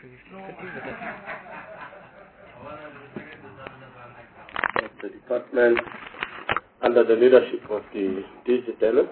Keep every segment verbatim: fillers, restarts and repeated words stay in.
The department under the leadership of the D G Dennis.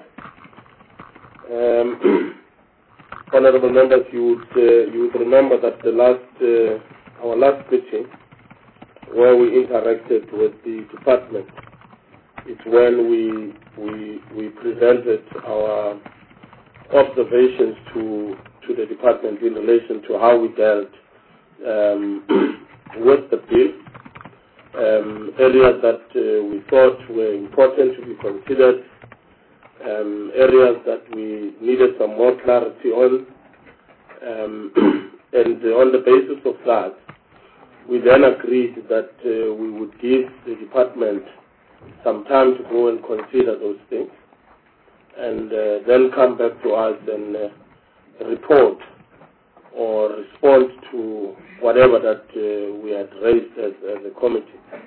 Um, Honorable members, you would, uh, you would remember that the last, uh, our last meeting, where we interacted with the department, it's when we we we presented our observations to to the department in relation to how we dealt um, with the bill. Um, areas that uh, we thought were important to be considered, um, areas that we needed some more clarity on, um, and uh, on the basis of that, we then agreed that uh, we would give the department some time to go and consider those things, and uh, then come back to us and uh, report or respond to whatever that uh, we had raised as, as a committee.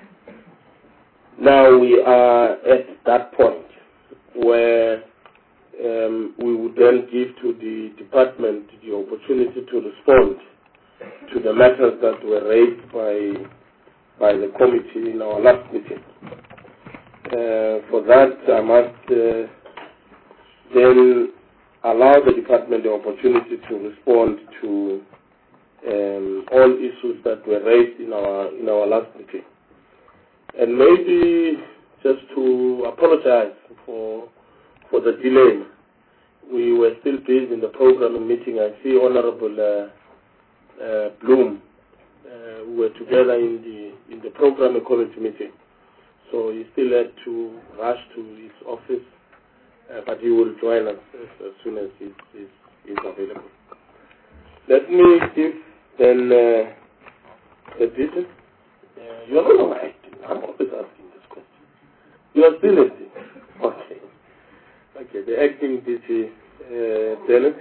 Now we are at that point where um, we would then give to the department the opportunity to respond to the matters that were raised by by the committee in our last meeting. Uh, for that, I must uh, then allow the department the opportunity to respond to um, all issues that were raised in our in our last meeting. And maybe just to apologize for for the delay. We were still busy in the programming meeting. I see Honorable uh, uh, Bloom. Uh, we were together in the in the programming committee meeting, so he still had to rush to his office, uh, but he will join us as, as soon as he is available. Let me give then uh, the details. Uh, you are not acting. I'm always asking this question. You are still acting. Okay. Okay. The acting D G uh, Dennis.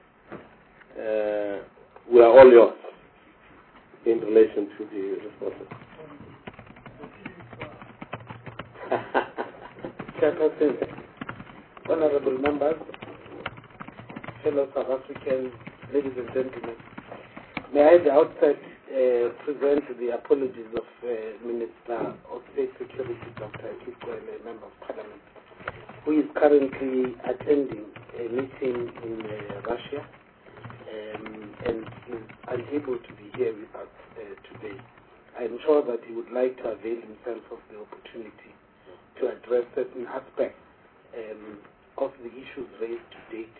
Uh, we are all yours in relation to the responses. Chairperson, honorable members, fellow South Africans, ladies and gentlemen, may I at the outset uh, present the apologies of uh, Minister of State Security, Doctor Kikwele, Member of Parliament, who is currently attending a meeting in uh, Russia um, and is unable to be here with us uh, today. I am sure that he would like to avail himself of the opportunity to address certain aspects um, of the issues raised to date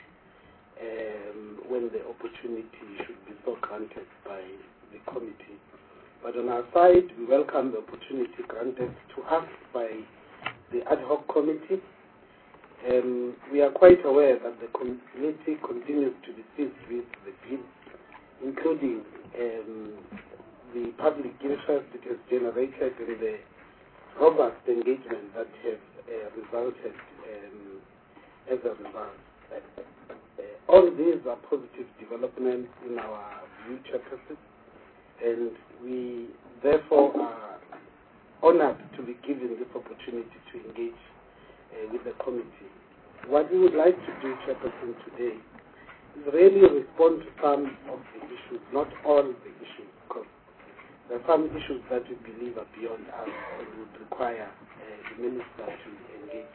um, when the opportunity should be so granted by the committee. But on our side, we welcome the opportunity granted to us by the ad hoc committee. Um, we are quite aware that the committee continues to be seized with the bill, including um, the public interest it has generated and the robust engagement that has uh, resulted um, as a result. Uh, all these are positive developments in our view, Chairperson, and we therefore are honored to be given this opportunity to engage uh, with the committee. What we would like to do, Chairperson, today is really respond to some of the issues, not all the issues, because there are some issues that we believe are beyond us and would require uh, the Minister to engage.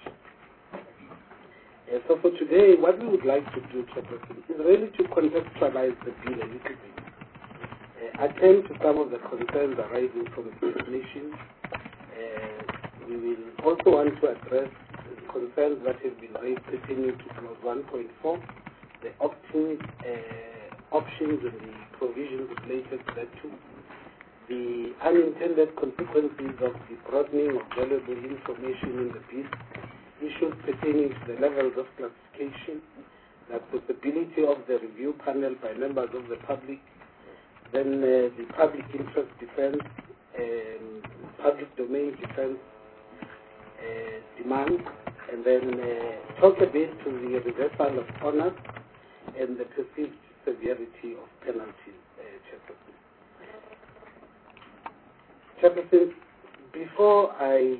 Uh, so for today, what we would like to do, Chairperson, is really to contextualize the bill a little bit, uh, attend to some of the concerns arising from the definition. Uh, we will also want to address the concerns that have been raised pertaining to clause one point four, the opt-in uh, options and the provisions related to that too, the unintended consequences of the broadening of valuable information in the bill, issues pertaining to the levels of classification, the possibility of the review panel by members of the public, then uh, the public interest defense, um, public domain defense uh, demand, and then uh, talk a bit to the reversal of honors and the perceived severity of penalties, uh, Chairperson. Chairperson, before I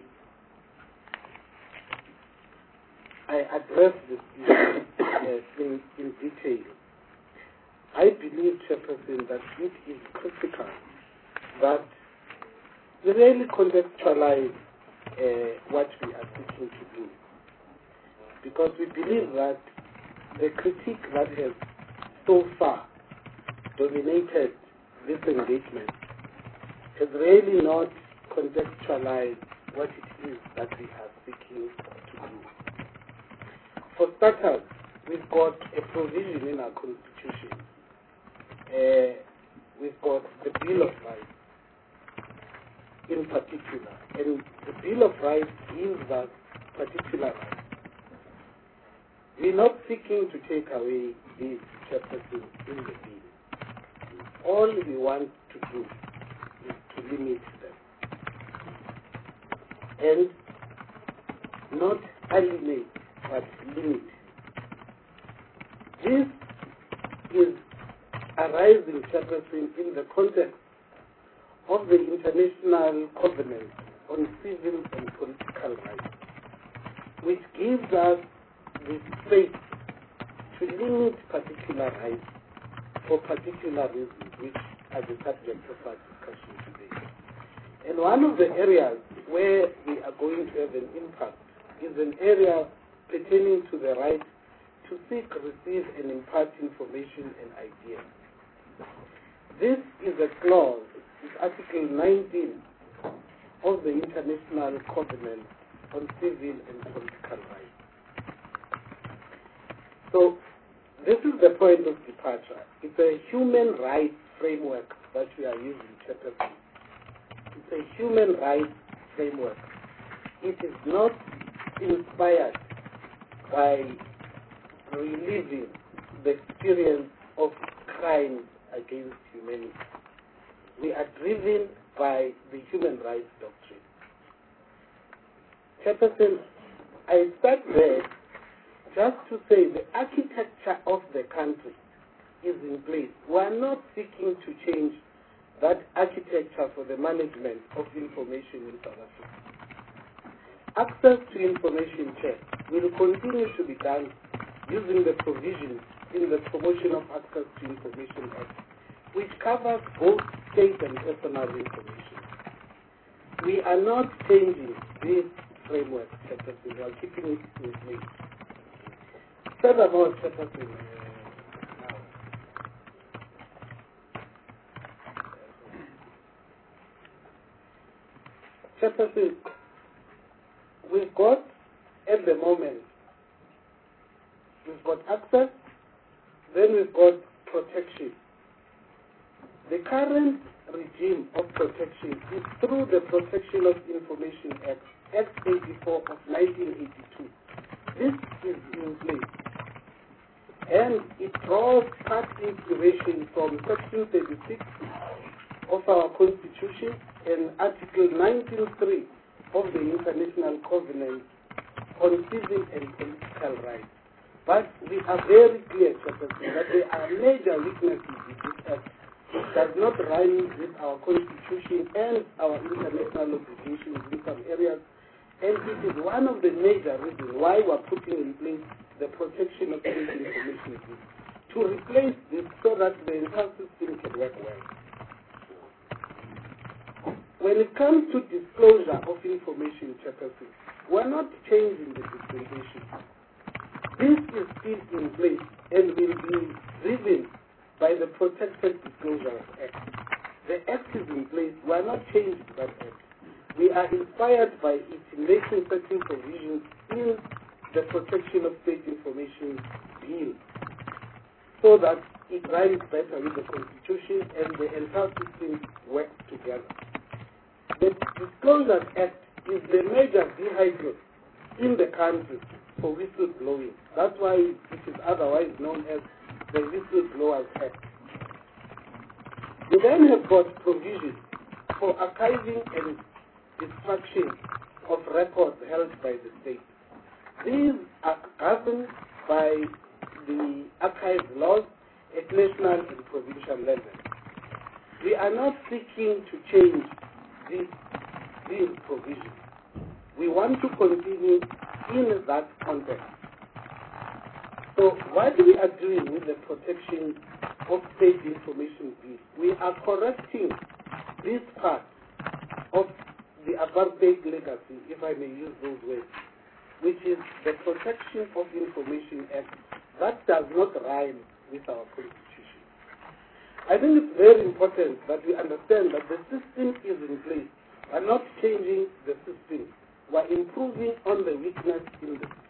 I address this issue uh, in, in detail, I believe, Chairperson, that it is critical that we really contextualize uh, what we are seeking to do. Because we believe that the critique that has so far dominated this engagement has really not contextualized what it is that we are seeking to do. For starters, we've got a provision in our Constitution. Uh, we've got the Bill of Rights in particular. And the Bill of Rights gives us particular rights. We're not seeking to take away these chapters in the bill. All we want to do is to limit them. And not alienate, but limit. This is arising, Chairperson, in the context of the International Covenant on Civil and Political Rights, which gives us the space to limit particular rights for particular reasons, which are the subject of our discussion today. And one of the areas where we are going to have an impact is an area pertaining to the right to seek, receive, and impart information and ideas. This is a clause, it's Article nineteen of the International Covenant on Civil and Political Rights. So, this is the point of departure. It's a human rights framework that we are using, Chapter three. It's a human rights framework. It is not inspired by reliving the experience of crimes against humanity. We are driven by the human rights doctrine. Chairperson, I start there just to say the architecture of the country is in place. We are not seeking to change that architecture for the management of information in South Africa. Access to information check will continue to be done using the provisions in the Promotion of Access to Information Act, which covers both state and personal information. We are not changing this framework, we are keeping it in place. Furthermore, Chapter three, we've got at the moment, we've got access, then we've got protection. The current regime of protection is through the Protection of Information Act, Act eighty-four of nineteen eighty-two. This is in place. And it draws part inspiration from Section thirty-six of our Constitution and Article nineteen point three of the International Covenant on Civil and Political Rights. But we are very clear, Chairperson, that there are major weaknesses in this act. It does not rhyme with our Constitution and our international obligations in some areas. And it is one of the major reasons why we are putting in place the Protection of State Information Act, to replace this so that the entire system can work well. When it comes to disclosure of information, Chairperson, we are not changing the dispensation. This is still in place and will be driven by the Protected Disclosure Act. The Act is in place. We are not changing that Act. We are inspired by it in making certain provisions in the Protection of State Information Bill so that it rhymes better with the Constitution and the entire system works together. The Disclosure Act is the major vehicle in the country for whistleblowing. That's why it is otherwise known as the Whistleblowers Act. We then have got provisions for archiving and destruction of records held by the state. These are governed by the archive laws at national and provincial level. We are not seeking to change these, these provisions. We want to continue in that context. So what we are doing with the Protection of state information bill, we are correcting this part of the apartheid legacy, if I may use those words, which is the Protection of Information Act. That does not rhyme with our Constitution. I think it's very important that we understand that the system is in place. We're not changing the system. We're improving on the weakness in the system.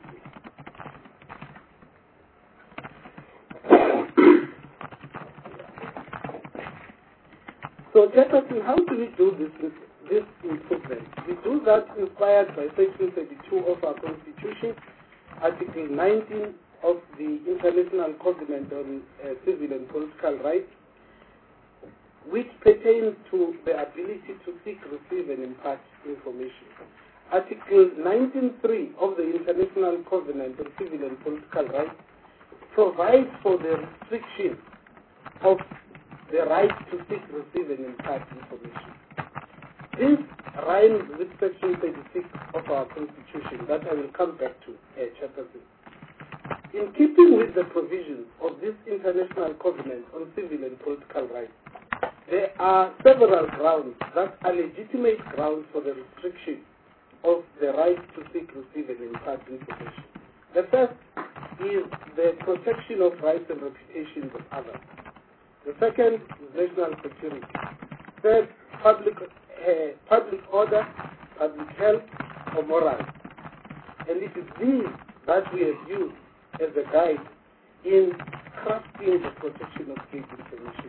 So, Jefferson, how do we do this, this improvement? We do that inspired by Section thirty-two of our Constitution, Article nineteen of the International Covenant on uh, Civil and Political Rights, which pertains to the ability to seek, receive, and impart information. Article nineteen point three of the International Covenant on Civil and Political Rights provides for the restriction of the right to seek, receive, and impart information. This rhymes with Section thirty-six of our Constitution that I will come back to, uh, Chapter six. In keeping with the provisions of this International Covenant on Civil and Political Rights, there are several grounds that are legitimate grounds for the restriction of the right to seek, receive, and impart information. The first is the protection of rights and reputations of others. The second is national security. Third, public, uh, public order, public health, or morals. And it is these that we have used as a guide in crafting the protection of state information.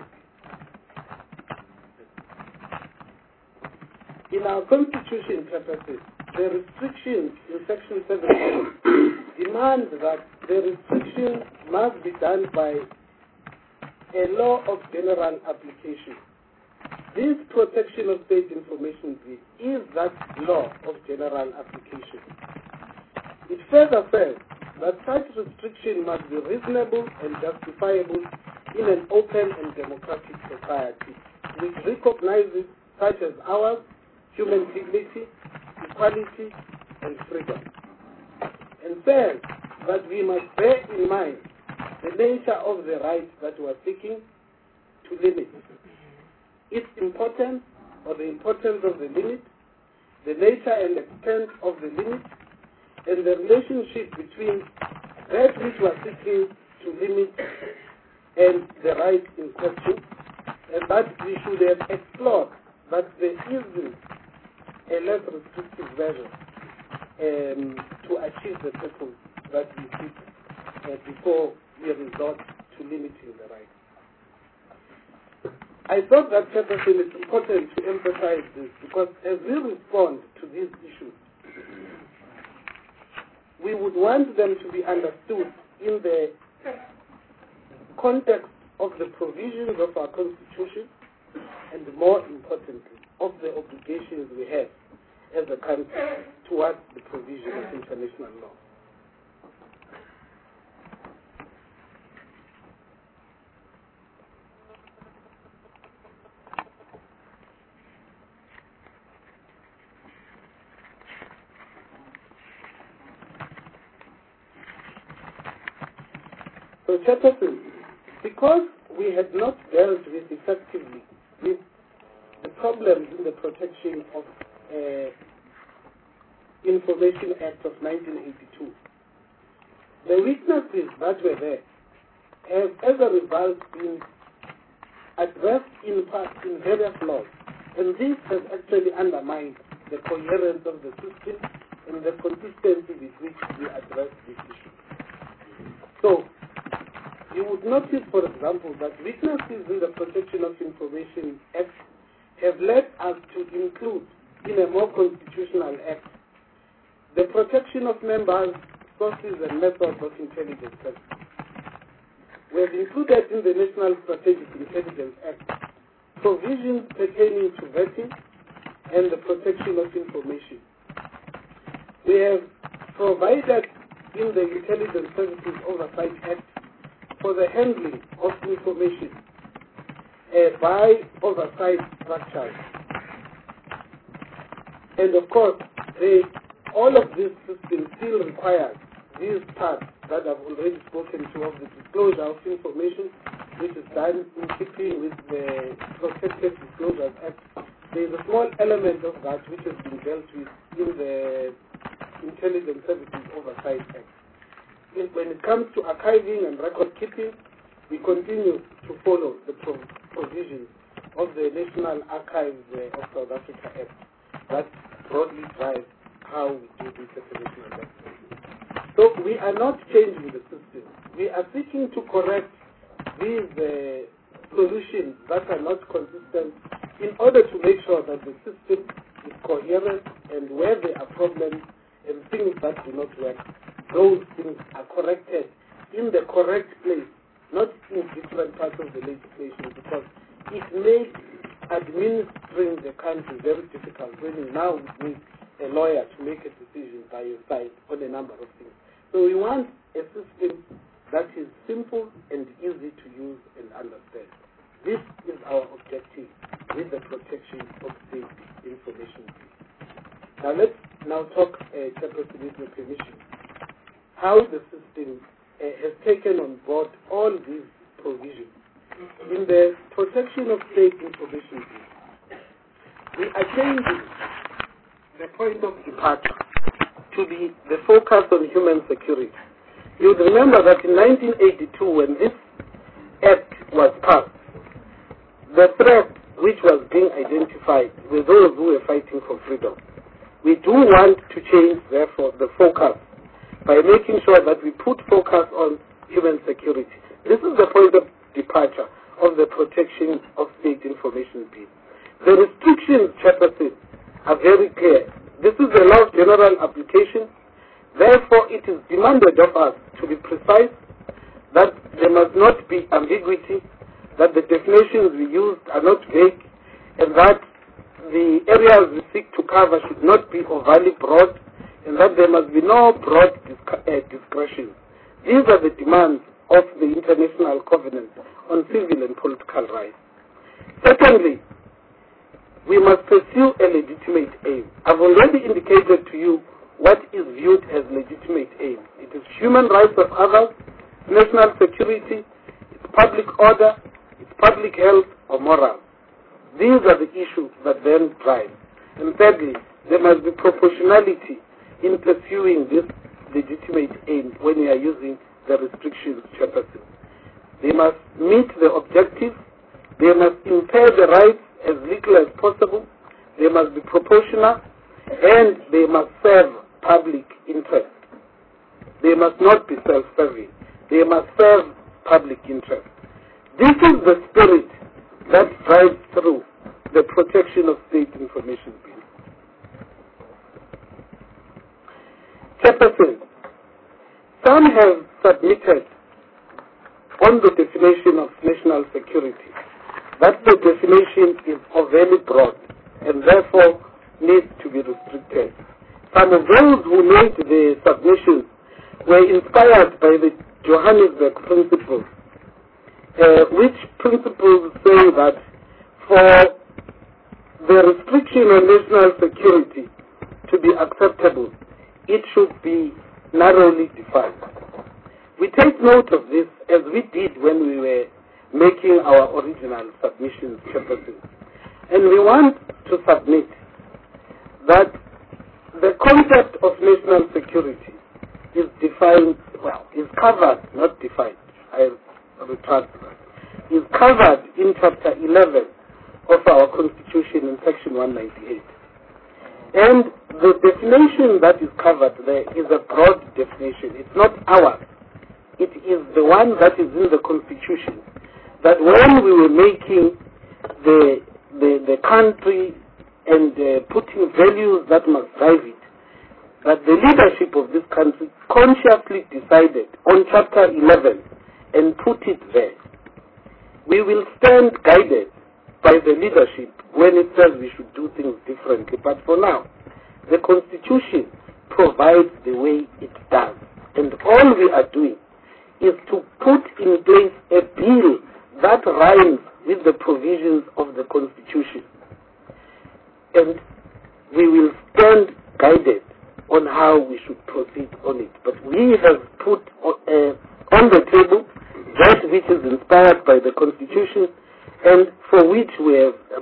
In our Constitution, Chapter six, the restrictions in Section seven demand that the restriction must be done by a law of general application. This Protection of State Information Bill is that law of general application. It further says that such restriction must be reasonable and justifiable in an open and democratic society, which recognizes such as ours human dignity, equality, and freedom. And says that we must bear in mind the nature of the right that we are seeking to limit. Its importance, or the importance of the limit, the nature and extent of the limit, and the relationship between that which we are seeking to limit and the right in question, and that we should have explored that there isn't a less restrictive version um, to achieve the purpose that we seek uh, before we resort to limiting the right. I thought that Jefferson is important to emphasize this because as we respond to these issues, we would want them to be understood in the context of the provisions of our Constitution and, more importantly, of the obligations we have as a country towards the provision of international law. So, Jefferson, because we had not dealt with effectively with the problems in the protection of uh, Information Act of nineteen eighty-two, the weaknesses that were there have, as a result, been addressed in part in various laws, and this has actually undermined the coherence of the system and the consistency with which we address this issue. So, you would notice, for example, that weaknesses in the Protection of Information Act have led us to include in a more constitutional act the protection of members, sources, and methods of intelligence services. We have included in the National Strategic Intelligence Act provisions pertaining to vetting and the protection of information. We have provided in the Intelligence Services Oversight Act for the handling of information uh, by oversight structures. And of course, they, all of this system still requires these parts that I've already spoken to of the disclosure of information which is done in keeping with the Protected Disclosures Act. There is a small element of that which has been dealt with in the Intelligence Services Oversight Act. In, when it comes to archiving and record keeping, we continue to follow the pro provisions of the National Archives uh, of South Africa Act that broadly drives how we do this definition of that. So we are not changing the system. We are seeking to correct these uh, solutions that are not consistent in order to make sure that the system is coherent, and where there are problems and things that do not work, those things are corrected in the correct place, not in different parts of the legislation, because it makes administering the country very difficult when you now need a lawyer to make a decision by your side on a number of things. So we want a system that is simple and easy to use and understand. This is our objective with the protection of state information. Now let's now talk, uh, Chairperson, with your permission, how the system uh, has taken on board all these provisions. In the protection of state information, we are changing the point of departure to be the focus on human security. You would remember that in nineteen eighty-two, when this act was passed, the threat which was being identified were those who were fighting for freedom. We do want to change, therefore, the focus by making sure that we put focus on human security. This is the point of departure of the protection of state information bill. The restrictions, Chairperson, are very clear. This is a law of general application. Therefore, it is demanded of us to be precise, that there must not be ambiguity, that the definitions we used are not vague, and that the areas we seek to cover should not be overly broad, and that there must be no broad disc uh, discretion. These are the demands of the International Covenant on Civil and Political Rights. Secondly, we must pursue a legitimate aim. I've already indicated to you what is viewed as legitimate aim. It is human rights of others, national security, it's public order, it's public health or morals. These are the issues that then drive. And thirdly, there must be proportionality in pursuing this legitimate aim when we are using the restrictions, Chairperson. They must meet the objective, they must impair the rights as little as possible, they must be proportional, and they must serve public interest. They must not be self-serving. They must serve public interest. This is the spirit that drives through the protection of state information bill. Chairperson, some have submitted on the definition of national security that the definition is overly broad and therefore needs to be restricted. Some of those who made the submissions were inspired by the Johannesburg Principles, uh, which principles say that for the restriction on national security to be acceptable, it should be narrowly defined. We take note of this as we did when we were making our original submissions, Chairperson. And we want to submit that the concept of national security is defined, well, is covered, not defined, I retract that, is covered in Chapter eleven of our Constitution in Section one ninety-eight. And the definition that is covered there is a broad definition. It's not ours. It is the one that is in the Constitution. That when we were making the the, the country and uh, putting values that must drive it, that the leadership of this country consciously decided on Chapter eleven and put it there. We will stand guided by the leadership when it says we should do things differently. But for now, the Constitution provides the way it does. And all we are doing is to put in place a bill that rhymes with the provisions of the Constitution. And we will stand guided on how we should proceed on it. But we have put uh, on the table that which is inspired by the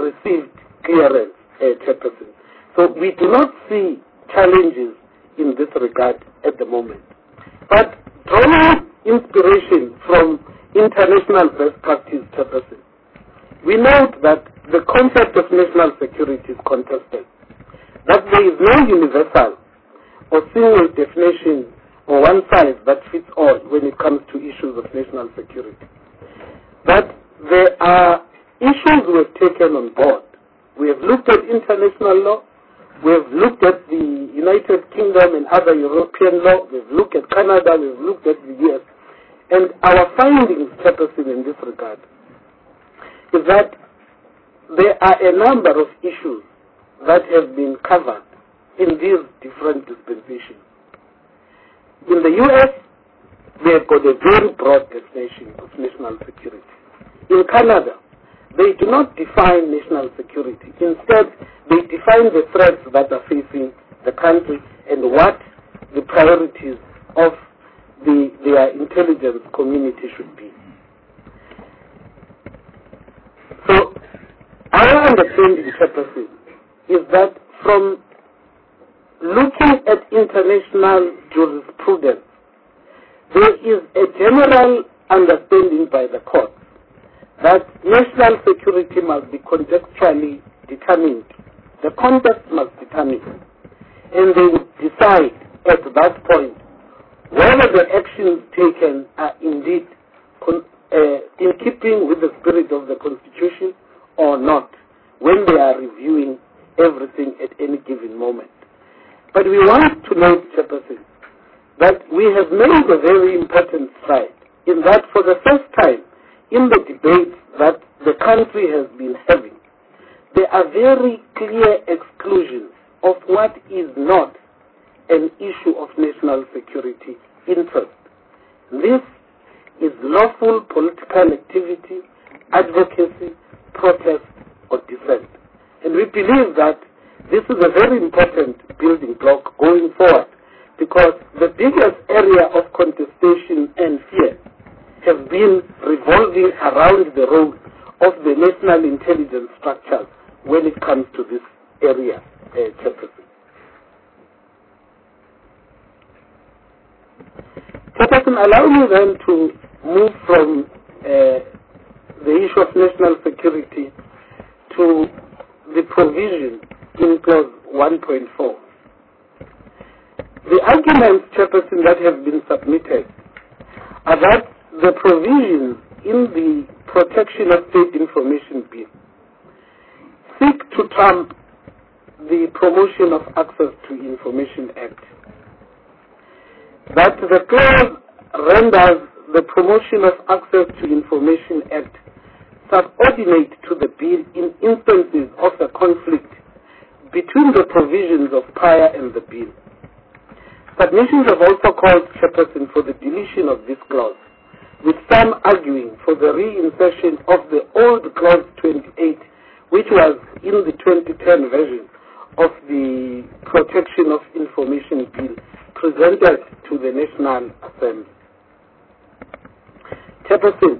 received clearance, uh, Chairperson. So we do not see challenges in this regard at the moment. But drawing inspiration from international best practice, Chairperson, we note that the concept of national security is contested, that there is no universal or single definition or one size that fits all when it comes to issues of national security. But there are issues we have taken on board. We have looked at international law, we have looked at the United Kingdom and other European law, we have looked at Canada, we have looked at the U S, and our findings, Chairperson, in this regard, is that there are a number of issues that have been covered in these different dispensations. In the U S, they have got a very broad definition of national security. In Canada, they do not define national security. Instead, they define the threats that are facing the country and what the priorities of the, their intelligence community should be. So, our understanding, Chairperson, is that from looking at international jurisprudence, there is a general understanding by the court that national security must be contextually determined. The context must determine, and they would decide at that point whether the actions taken are indeed con uh, in keeping with the spirit of the Constitution or not, when they are reviewing everything at any given moment. But we want to note, Chairperson, that we have made a very important stride in that for the first time in the debates that the country has been having, there are very clear exclusions of what is not an issue of national security interest. This is lawful political activity, advocacy, protest, or dissent. And we believe that this is a very important building block going forward, because the biggest area of contestation and fear have been revolving around the role of the national intelligence structures when it comes to this area, uh, Chairperson. Chairperson, allow me then to move from uh, the issue of national security to the provision in clause one point four. The arguments, Chairperson, that have been submitted are that the provisions in the Protection of State Information Bill seek to trump the Promotion of Access to Information Act. That the clause renders the Promotion of Access to Information Act subordinate to the bill in instances of a conflict between the provisions of prior and the bill. Submissions have also called, Chairperson, for the deletion of this clause, with some arguing for the reinsertion of the old clause twenty-eight, which was in the twenty ten version of the Protection of Information Bill presented to the National Assembly. Chairperson,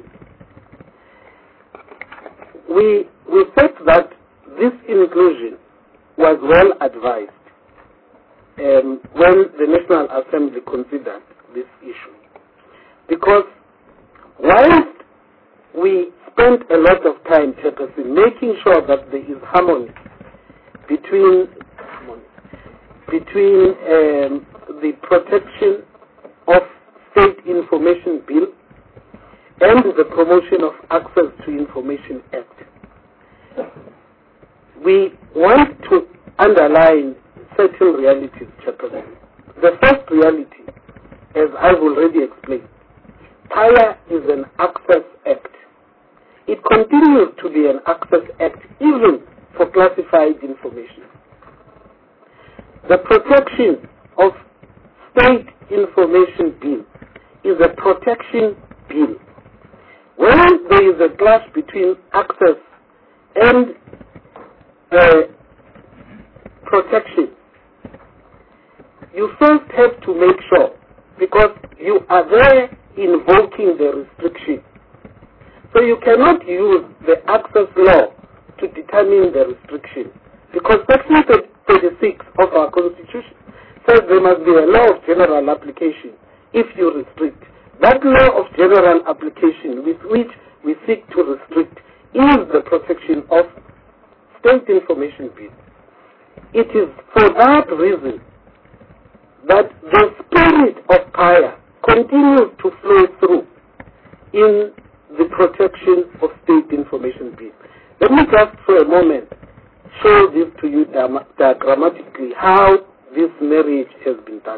we, we said that this inclusion was well advised um, when the National Assembly considered this issue. Because whilst we spent a lot of time, Chairperson, making sure that there is harmony between, between um, the Protection of State Information Bill and the Promotion of Access to Information Act, we want to underline certain realities, Chairperson. The first reality, as I've already explained, PIA is an Access Act. It continues to be an Access Act even for classified information. The Protection of State Information Bill is a protection bill. When there is a clash between access and uh, protection, you first have to make sure, because you are there invoking the restriction. So you cannot use the access law to determine the restriction. Because Section thirty-six of our Constitution says there must be a law of general application if you restrict. That law of general application with which we seek to restrict is the protection of state information bill. It is for that reason that the spirit of P I A continues to flow through in the protection of state information bill. Let me just for a moment show this to you diagrammatically how this marriage has been done.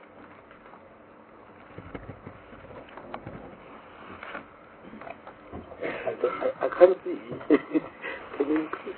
I, I, I can't see. Can you increase?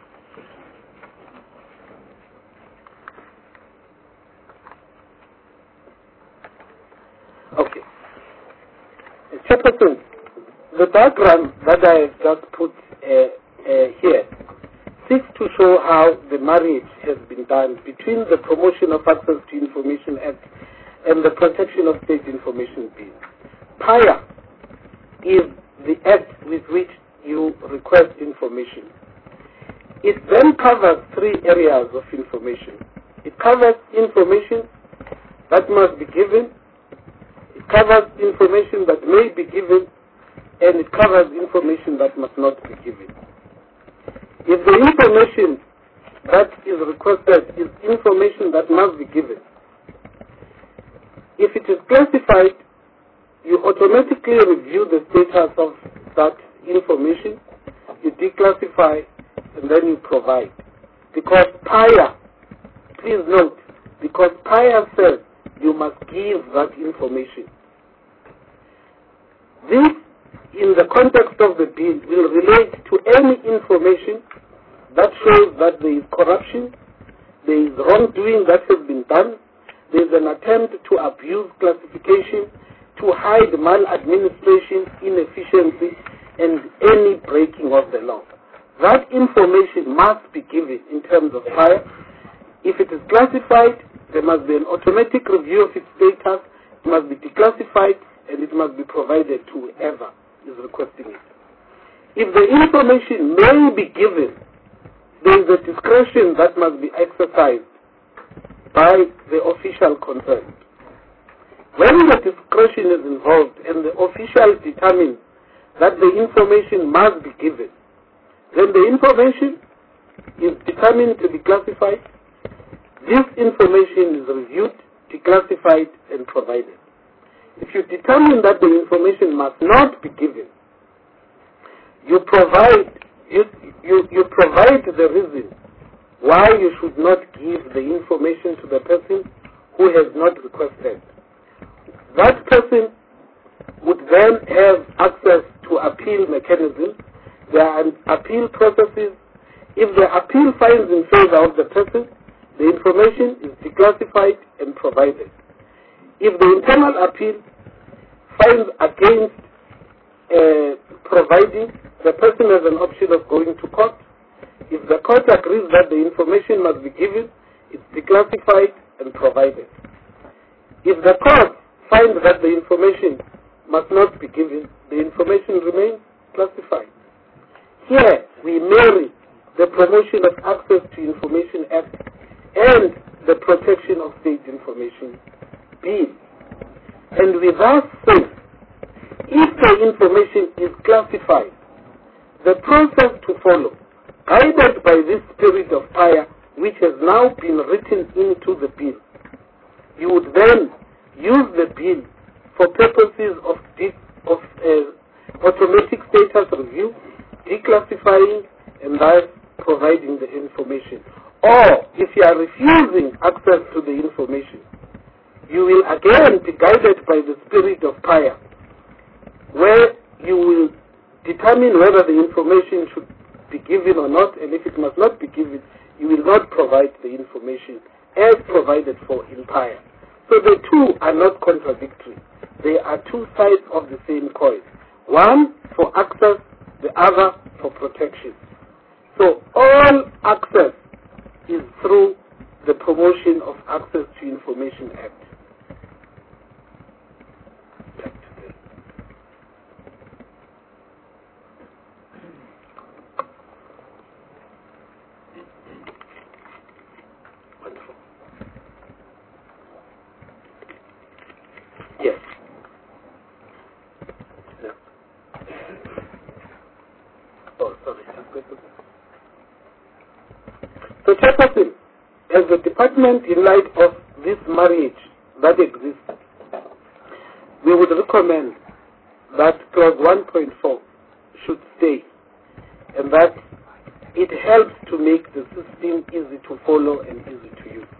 Okay. Chairperson, the diagram that I have just put uh, uh, here seeks to show how the marriage has been done between the Promotion of Access to Information Act and the Protection of State Information Bill. P I A is the act with which you request information. It then covers three areas of information. It covers information that must be given, it covers information that may be given, and it covers information that must not be given. If the information that is requested is information that must be given, if it is classified, you automatically review the status of that information, you declassify, and then you provide. Because P I A, please note, because P I A says you must give that information. This, in the context of the bill, will relate to any information that shows that there is corruption, there is wrongdoing that has been done, there is an attempt to abuse classification, to hide maladministration, inefficiency, and any breaking of the law. That information must be given in terms of P I A. If it is classified, there must be an automatic review of its status, it must be declassified, and it must be provided to whoever is requesting it. If the information may be given, there is a discretion that must be exercised by the official concerned. When the discretion is involved and the official determines that the information must be given, then the information is determined to be classified. This information is reviewed, declassified, and provided. If you determine that the information must not be given, you provide you, you, you provide the reason why you should not give the information to the person who has not requested. That person would then have access to appeal mechanisms. There are appeal processes. If the appeal finds in favor of the person, the information is declassified and provided. If the internal appeal finds against uh, providing, the person has an option of going to court. If the court agrees that the information must be given, it's declassified and provided. If the court finds that the information must not be given, the information remains classified. Here, we marry the Promotion of Access to Information Act and the Protection of State Information Bill. And we thus say, if the information is classified, the process to follow, guided by this spirit of P I A, which has now been written into the bill, you would then use the bill for purposes of, de- of uh, automatic status review, declassifying, and thus providing the information. Or, if you are refusing access to the information, you will again be guided by the spirit of P I A, where you will determine whether the information should be given or not, and if it must not be given, you will not provide the information as provided for in P I A. So the two are not contradictory. They are two sides of the same coin. One for access, the other for protection. So all access is through the Promotion of Access to Information Act. So, Chairperson, as the department, in light of this marriage that exists, we would recommend that clause one point four should stay, and that it helps to make the system easy to follow and easy to use.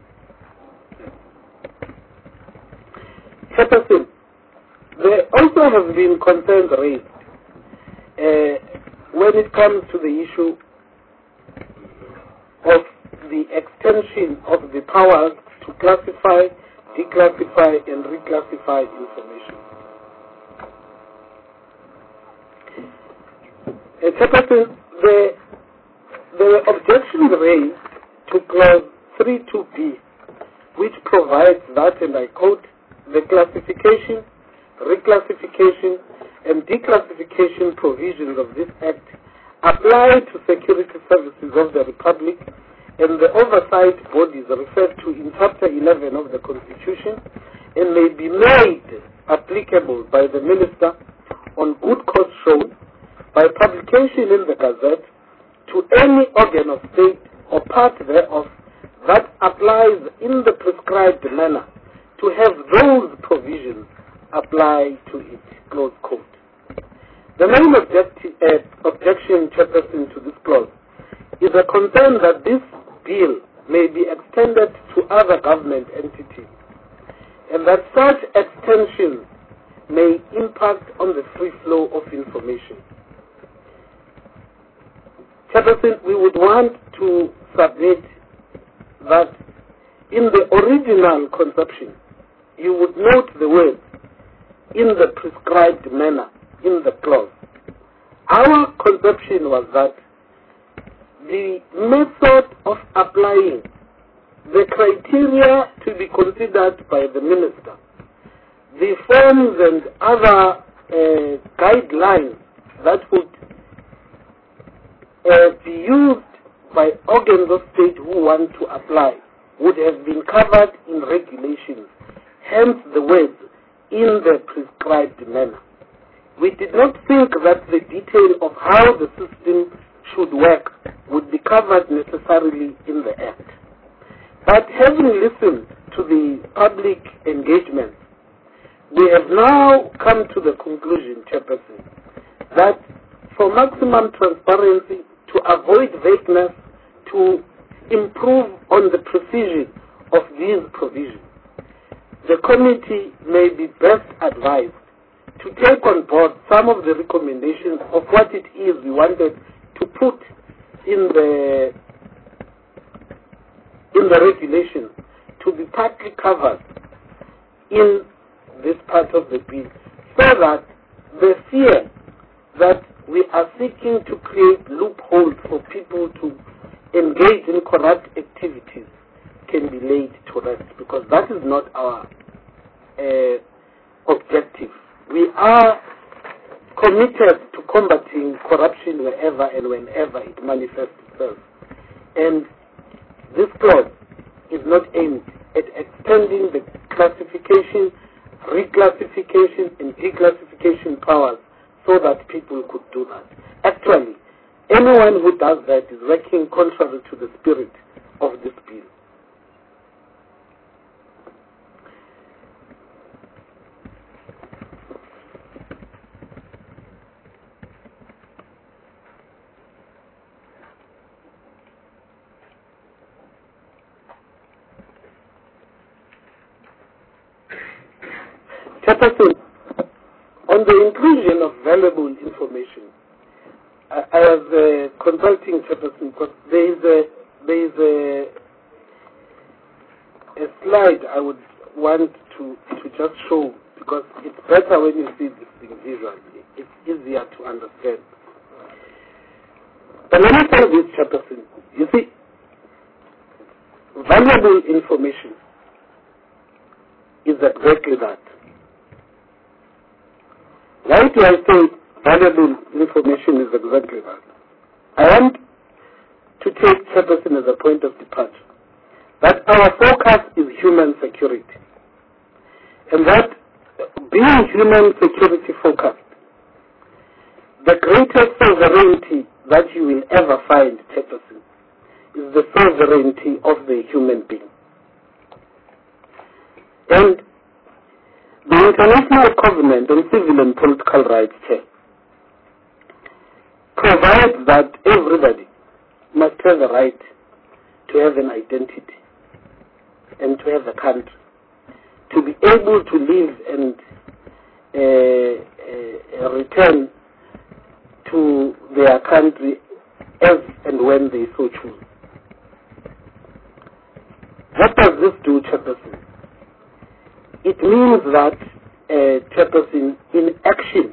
Chairperson, there also have been concerns raised uh, when it comes to the issue of the extension of the powers to classify, declassify, and reclassify information. Uh, Chairperson, the, the objection raised to clause three two B, which provides that, and I quote, the classification, reclassification, and declassification provisions of this Act apply to security services of the Republic and the oversight bodies referred to in Chapter eleven of the Constitution, and may be made applicable by the Minister on good cause shown by publication in the Gazette to any organ of state or part thereof that applies in the prescribed manner to have those provisions apply to it, close quote. The main objecti- uh, objection, Chairperson, to this clause is a concern that this bill may be extended to other government entities, and that such extensions may impact on the free flow of information. Chairperson, we would want to submit that in the original conception, you would note the word in the prescribed manner in the clause. Our conception was that the method of applying the criteria to be considered by the minister, the forms and other uh, guidelines that would uh, be used by organs of state who want to apply would have been covered in regulations, hence the words in the prescribed manner. We did not think that the detail of how the system should work would be covered necessarily in the Act. But having listened to the public engagement, we have now come to the conclusion, Chairperson, that for maximum transparency, to avoid vagueness, to improve on the precision of these provisions, the committee may be best advised to take on board some of the recommendations of what it is we wanted to put in the in the regulations to be partly covered in this part of the bill, so that the fear that we are seeking to create loopholes for people to engage in corrupt activities can be laid to rest, because that is not our uh, objective. We are committed to combating corruption wherever and whenever it manifests itself. And this clause is not aimed at extending the classification, reclassification, and declassification powers so that people could do that. Actually, anyone who does that is working contrary to the spirit of this bill. Chairperson, on the inclusion of valuable information, I, I was uh, consulting Chairperson because there is a there is a, a slide I would want to to just show, because it's better when you see this thing visually. It's easier to understand. But let me tell this, Chairperson. You see, valuable information is exactly that. Why do I say valuable information is exactly that? I want to take Chairperson as a point of departure that our focus is human security, and that being human security focused, the greatest sovereignty that you will ever find, Chairperson, is the sovereignty of the human being. And the International Covenant on Civil and Political Rights Chair provides that everybody must have a right to have an identity and to have a country, to be able to live and uh, uh, return to their country as and when they so choose. What does this do, Chairperson? It means that, uh, Chairperson, in action,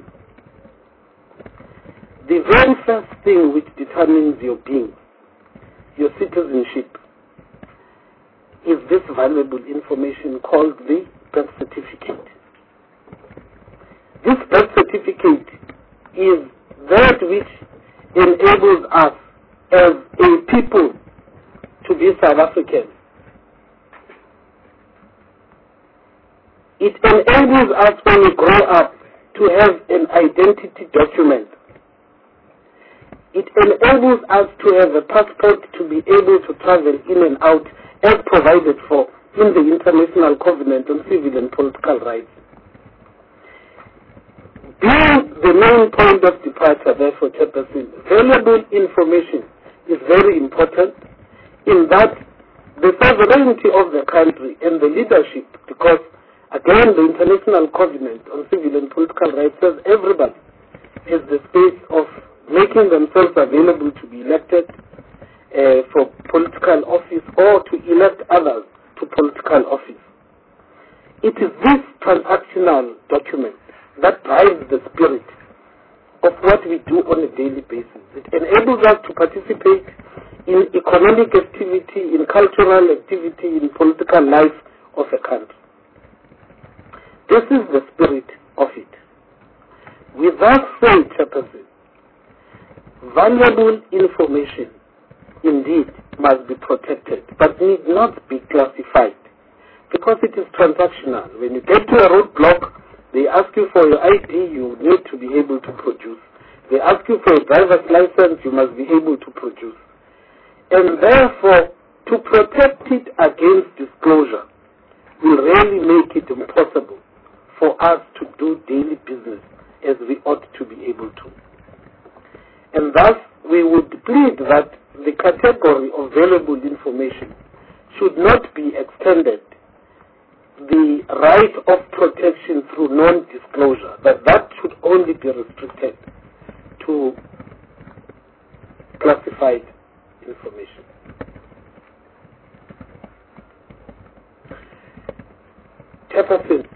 the very first thing which determines your being, your citizenship, is this valuable information called the birth certificate. This birth certificate is that which enables us as a people to be South Africans. It enables us when we grow up to have an identity document. It enables us to have a passport to be able to travel in and out as provided for in the International Covenant on Civil and Political Rights. Being the main point of departure, therefore, Chairperson, valuable information is very important in that the sovereignty of the country and the leadership, because again, the International Covenant on Civil and Political Rights says everybody has the space of making themselves available to be elected uh, for political office or to elect others to political office. It is this transactional document that drives the spirit of what we do on a daily basis. It enables us to participate in economic activity, in cultural activity, in political life of a country. This is the spirit of it. With that said, Chairperson, valuable information indeed must be protected, but need not be classified, because it is transactional. When you get to a roadblock, they ask you for your I D, you need to be able to produce. They ask you for a driver's license, you must be able to produce. And therefore, to protect it against disclosure will really make it impossible for us to do daily business as we ought to be able to. And thus, we would plead that the category of valuable information should not be extended the right of protection through non-disclosure, that that should only be restricted to classified information. Chairperson,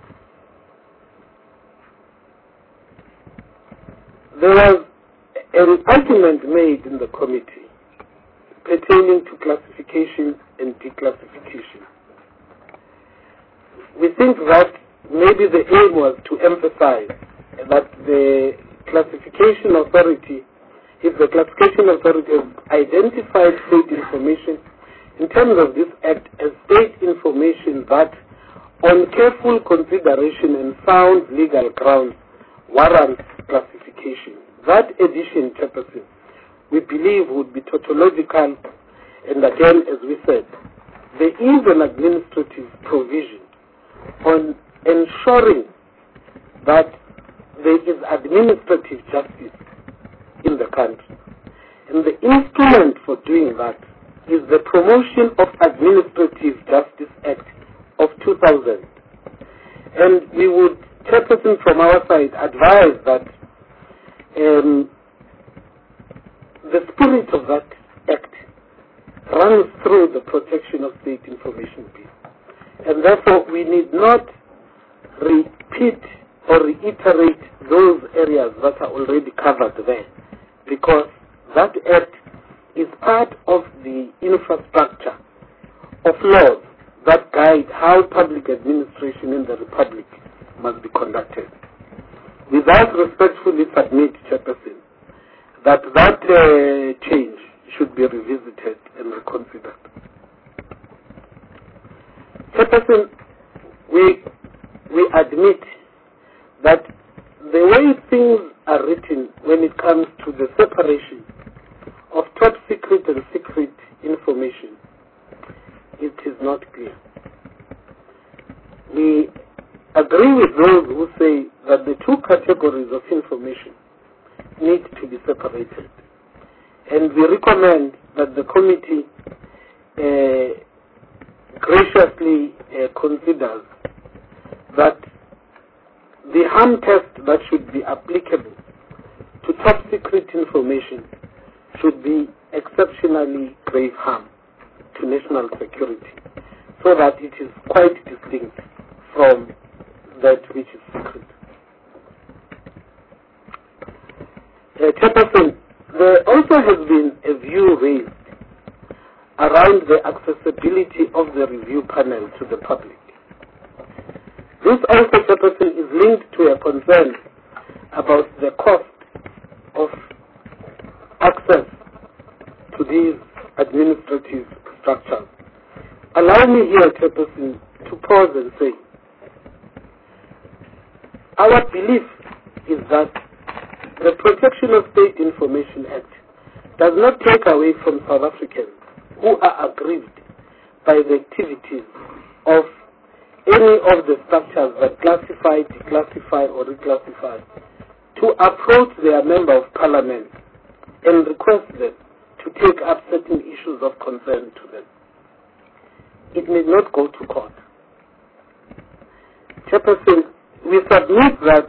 there was an argument made in the committee pertaining to classification and declassification. We think that maybe the aim was to emphasize that the classification authority, if the classification authority has identified state information in terms of this act as state information that on careful consideration and sound legal grounds warrants classification. That addition, Chairperson, we believe would be tautological, and again, as we said, there is an administrative provision on ensuring that there is administrative justice in the country. And the instrument for doing that is the Promotion of Administrative Justice Act of two thousand. And we would, Chairperson, from our side, advise that um, the spirit of that act runs through the Protection of State Information Bill. And therefore, we need not repeat or reiterate those areas that are already covered there, because that act is part of the infrastructure of laws that guide how public administration in the Republic must be conducted. We thus respectfully submit, Chairperson, that that uh, change should be revisited and reconsidered. Chairperson, we, we admit that the way things are written when it comes to the separation of top secret and secret information that the committee uh, graciously uh, considers that the harm test that should be applicable to top secret information should be exceptionally grave harm to national security, so that it is quite distinct from that which is secret. Uh, Chairperson, there also has been a view raised around the accessibility of the review panel to the public. This also, Chairperson, is linked to a concern about the cost of access to these administrative structures. Allow me here, Chairperson, to pause and say, our belief is that the Protection of State Information Act does not take away from South Africans who are aggrieved by the activities of any of the structures that classify, declassify, or reclassify to approach their Member of Parliament and request them to take up certain issues of concern to them. It may not go to court. Chairperson, we submit that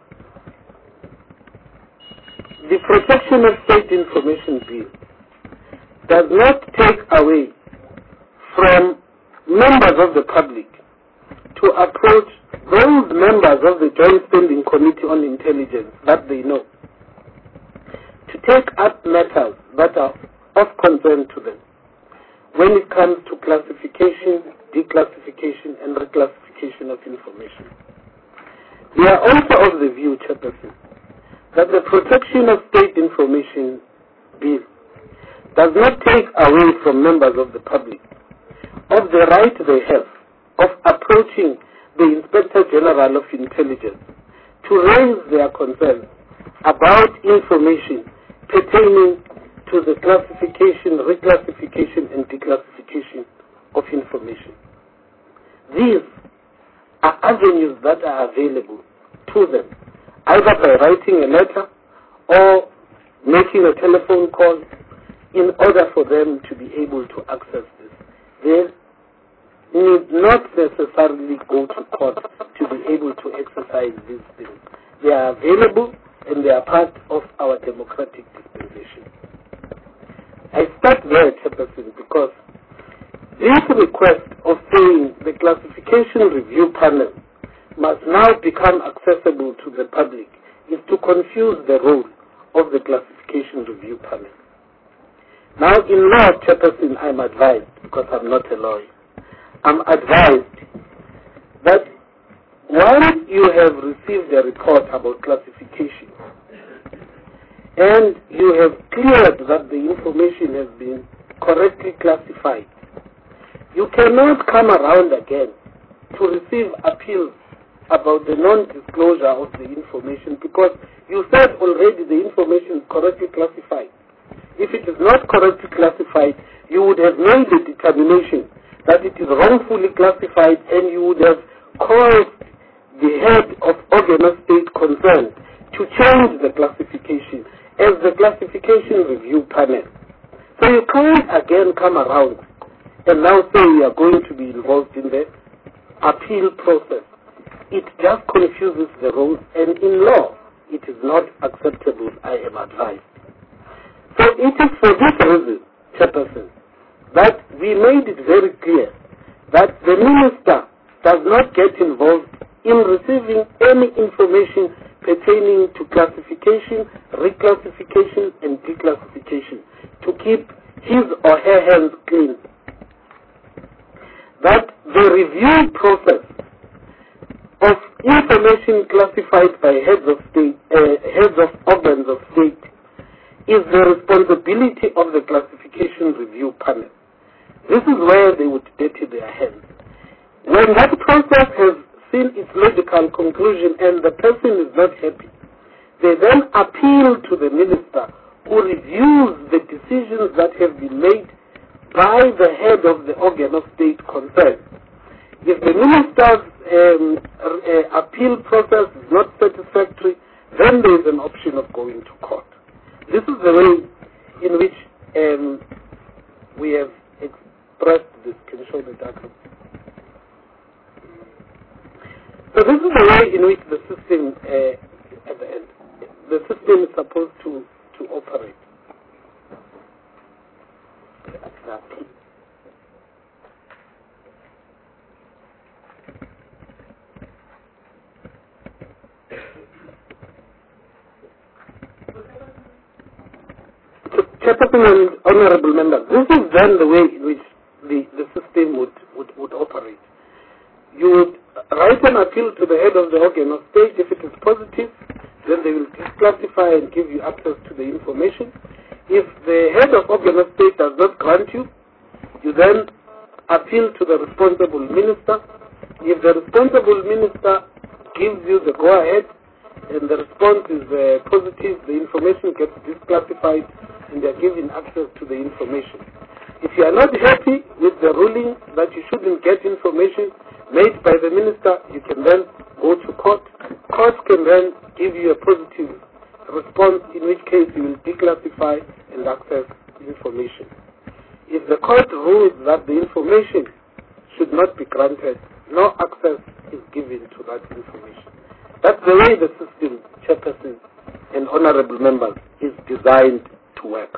the Protection of State Information Bill does not take away from members of the public to approach those members of the Joint Standing Committee on Intelligence that they know, to take up matters that are of concern to them when it comes to classification, declassification, and reclassification of information. We are also of the view, Chairperson, that the Protection of State Information Bill does not take away from members of the public of the right they have of approaching the Inspector General of Intelligence to raise their concerns about information pertaining to the classification, reclassification, and declassification of information. These are avenues that are available to them, either by writing a letter or making a telephone call in order for them to be able to access this. They need not necessarily go to court to be able to exercise these things. They are available and they are part of our democratic dispensation. I start there, Chairperson, because this request of saying the classification review panel must now become accessible to the public is to confuse the role of the classification review panel. Now, in law, Chairperson, I'm advised, because I'm not a lawyer, I'm advised that once you have received a report about classification and you have cleared that the information has been correctly classified, you cannot come around again to receive appeals about the non-disclosure of the information, because you said already the information is correctly classified. If it is not correctly classified, you would have made a determination that it is wrongfully classified, and you would have caused the head of organ of state concerned to change the classification as the classification review panel. So you can't again come around and now say you are going to be involved in the appeal process. It just confuses the roles, and in law, it is not acceptable, I am advised. So it is for this reason, Chairperson, that we made it very clear that the minister does not get involved in receiving any information pertaining to classification, reclassification, and declassification, to keep his or her hands clean. That the review process of information classified by heads of state, uh, heads of organs of state, is the responsibility of the classification review panel. This is where they would dirty their hands. When that process has seen its logical conclusion and the person is not happy, they then appeal to the minister, who reviews the decisions that have been made by the head of the organ of state concerned. If the minister's um, uh, appeal process is not satisfactory, then there is an option of going to court. This is the way in which um, we have expressed this. Can you show the diagram? So this is the way in which the system, uh, at the end, the system is supposed to, to operate. Exactly. Chairperson and honorable members, this is then the way in which the, the system would, would, would operate. You would write an appeal to the head of the organ of state. If it is positive, then they will declassify and give you access to the information. If the head of organ of state does not grant you, you then appeal to the responsible minister. If the responsible minister gives you the go-ahead and the response is uh, positive, the information gets declassified and they are given access to the information. If you are not happy with the ruling that you shouldn't get information made by the minister, you can then go to court. Court can then give you a positive response, in which case you will declassify and access information. If the court rules that the information should not be granted, no access is given to that information. That's the way the system, Chairperson and honorable members, is designed to work.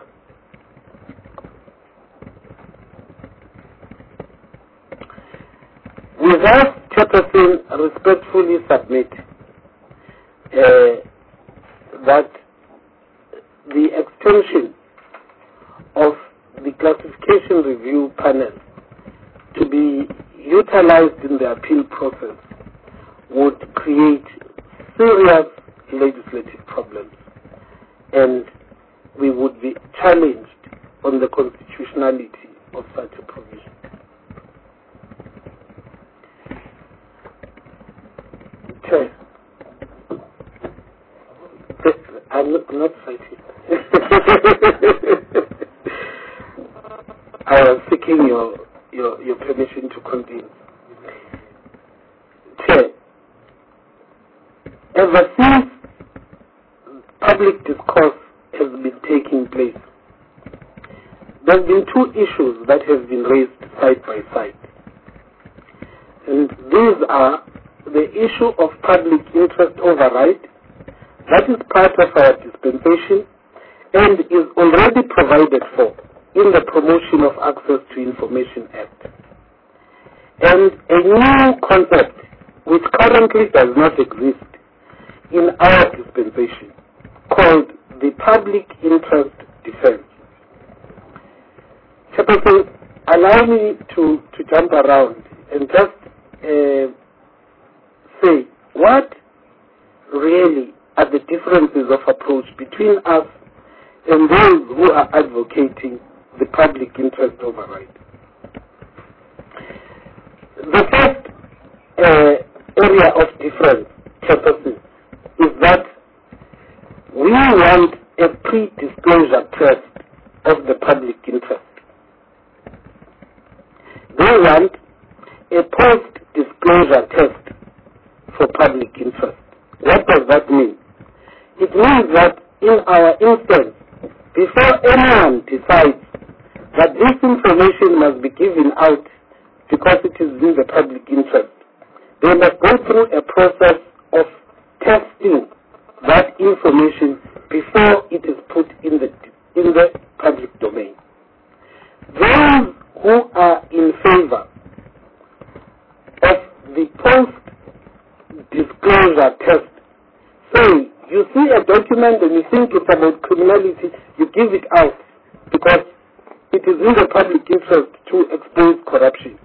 We thus, Chairperson, respectfully submit uh, that the extension of the classification review panel to be utilized in the appeal process would create serious legislative problems, and we would be challenged on the constitutionality of such a provision. Chair, I'm not, not fighting. I was seeking your, your, your permission to continue. Chair, ever since public discourse has been taking place, there have been two issues that have been raised side by side. And these are the issue of public interest override, that is part of our dispensation and is already provided for in the Promotion of Access to Information Act. And a new concept which currently does not exist in our dispensation, called the public interest defense. Chairperson, allow me to, to jump around and just uh, say what really are the differences of approach between us and those who are advocating the public interest override. The first uh, area of difference, Chairperson, is that we want a pre-disclosure test of the public interest. They want a post-disclosure test for public interest. What does that mean? It means that in our instance, before anyone decides that this information must be given out because it is in the public interest, they must go through a process of testing that information before it is put in the in the public domain. Those who are in favor of the post-disclosure test say, you see a document and you think it's about criminality, you give it out because it is in the public interest to expose corruption.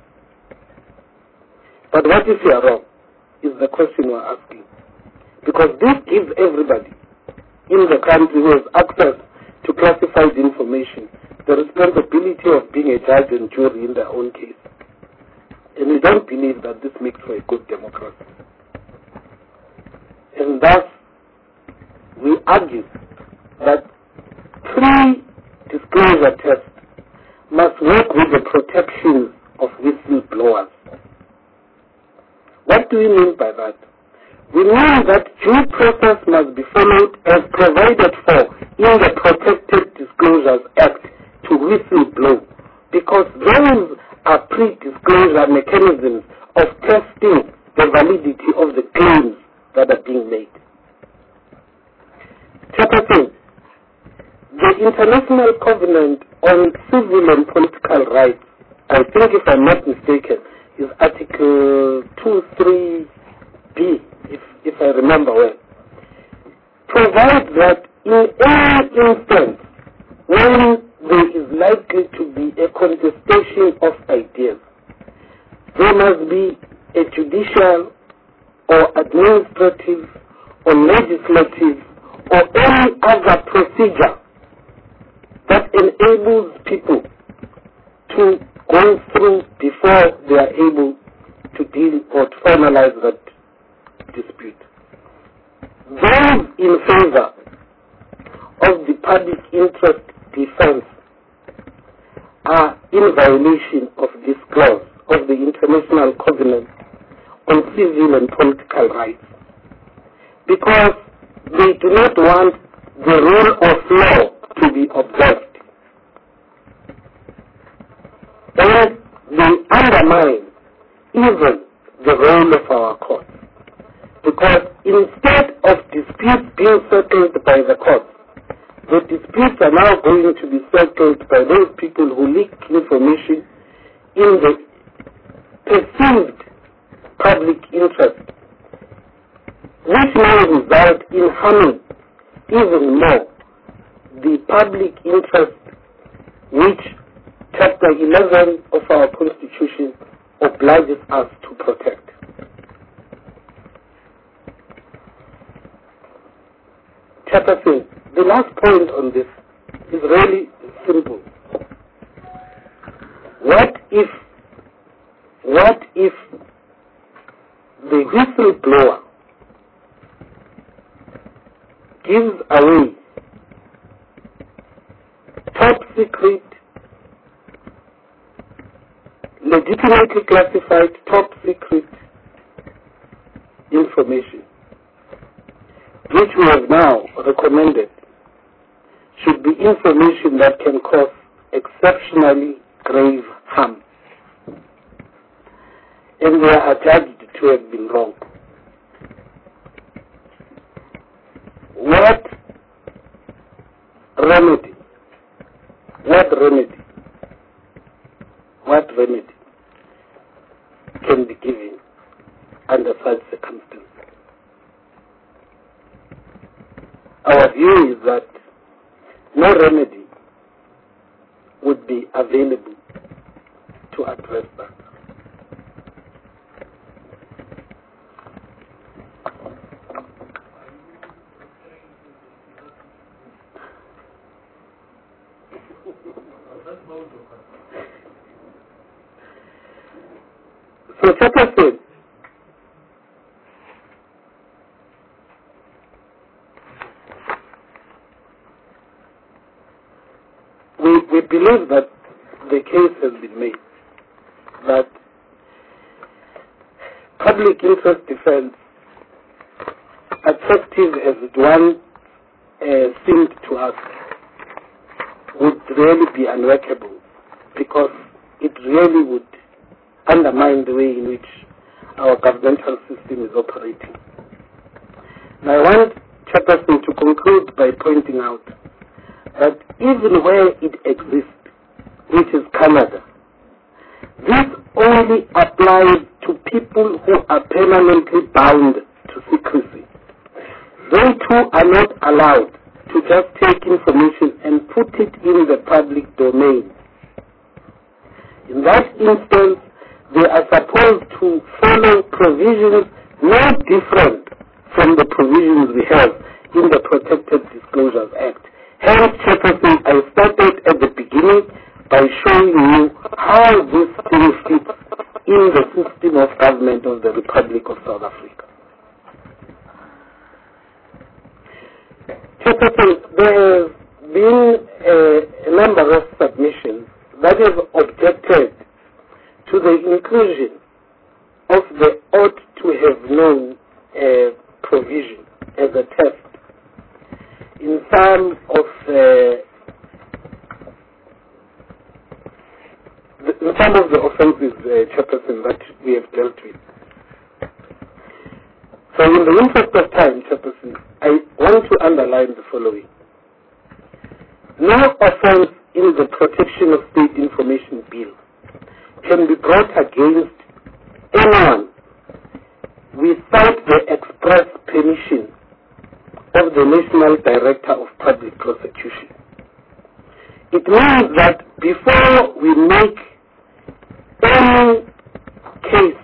But what if you are wrong, is the question we're asking. Because this gives everybody in the country who has access to classified information the responsibility of being a judge and jury in their own case. And we don't believe that this makes for a good democracy. And thus, we argue that pre-disclosure tests must work with the protection of whistleblowers. What do we mean by that? We mean that due process must be followed as provided for in the Protected Disclosures Act to whistleblow because those are pre-disclosure mechanisms of testing the validity of the claims that are being made. Chapter two, the International Covenant on Civil and Political Rights, I think if I'm not mistaken, is Article two three B, if, if I remember well, provides that in any instance when there is likely to be a contestation of ideas, there must be a judicial or administrative or legislative or any other procedure that enables people to go through before they are able to deal or to finalize that dispute. Those in favor of the public interest defense are in violation of this clause of the International Covenant on Civil and Political Rights, because they do not want the rule of law to be observed. And they undermine even the role of our courts, because instead of disputes being settled by the courts, the disputes are now going to be settled by those people who leak information in the perceived public interest, which may result in harming even more the public interest which Chapter eleven of our Constitution obliges us to protect. Chapter three, the last point on this is really simple. What if, what if the whistleblower gives away top secret, legitimately classified top secret information, which we have now recommended should be information that can cause exceptionally grave harm, and they are judged to have been wrong? What remedy, what remedy, what remedy can be given under such circumstances? Our view is that no remedy would be available to address that. So chapter said, we, we believe that the case has been made that public interest defense, attractive as it one uh, seemed to us, would really be unworkable, because it really would undermine the way in which our governmental system is operating. And I want Chairperson to conclude by pointing out that even where it exists, which is Canada, this only applies to people who are permanently bound to secrecy. They too are not allowed to just take information and put it in the public domain. In that instance, they are supposed to follow provisions no different from the provisions we have in the Protected Disclosures Act. Hence, Chairperson, I started at the beginning by showing you how this thing fits in the system of government of the Republic of South Africa. Chairperson, there have been a, a number of submissions that have objected to the inclusion of the ought to have known uh, provision as a test in some of uh, in some of the offences, uh, Chairperson, that we have dealt with. So in the interest of time, Chairperson, I want to underline the following. No offence in the Protection of State Information Bill can be brought against anyone without the express permission of the National Director of Public Prosecution. It means that before we make any case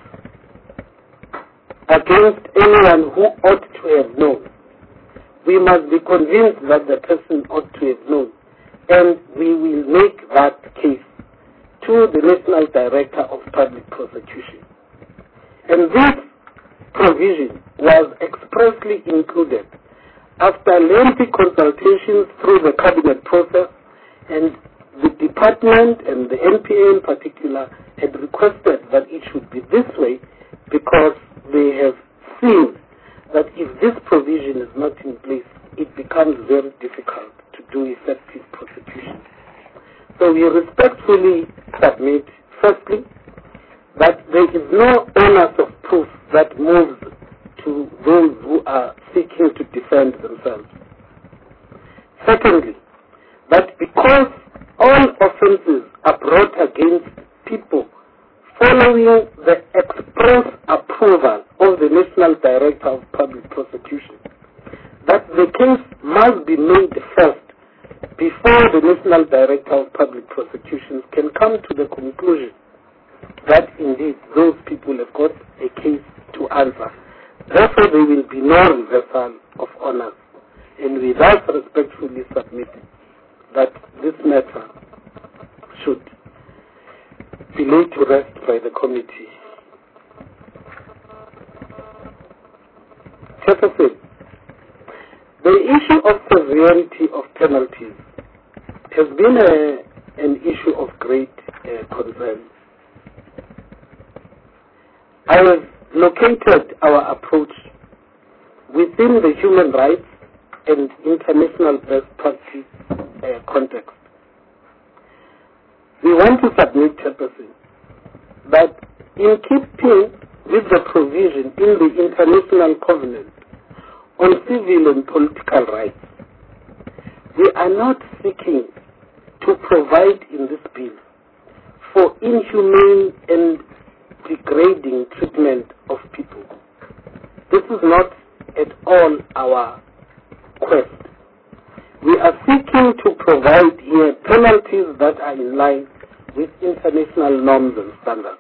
against anyone who ought to have known, we must be convinced that the person ought to have known, and we will make that case to the National Director of Public Prosecution. And this provision was expressly included after lengthy consultations through the cabinet process, and the department and the N P A in particular had requested that it should be this way because they have seen that if this provision is not in place, it becomes very difficult to do effective prosecution. So we respectfully submit, firstly, that there is no onus of proof that moves to those who are seeking to defend themselves. Secondly, that because all offences are brought against people following the express approval of the National Director of Public Prosecution, that the case must be made first before the National Director of Public Prosecutions can come to the conclusion that indeed those people have got a case to answer. Therefore, there will be no reversal of honors, and we thus respectfully submit that this matter should be laid to rest by the committee. Chairperson, the issue of severity of penalties has been a, an issue of great uh, concern. I have located our approach within the human rights and international best practice uh, context. We want to submit, Chairperson, that in keeping with the provision in the International Covenant on Civil and Political Rights, we are not seeking to provide in this bill for inhumane and degrading treatment of people. This is not at all our quest. We are seeking to provide here penalties that are in line with international norms and standards.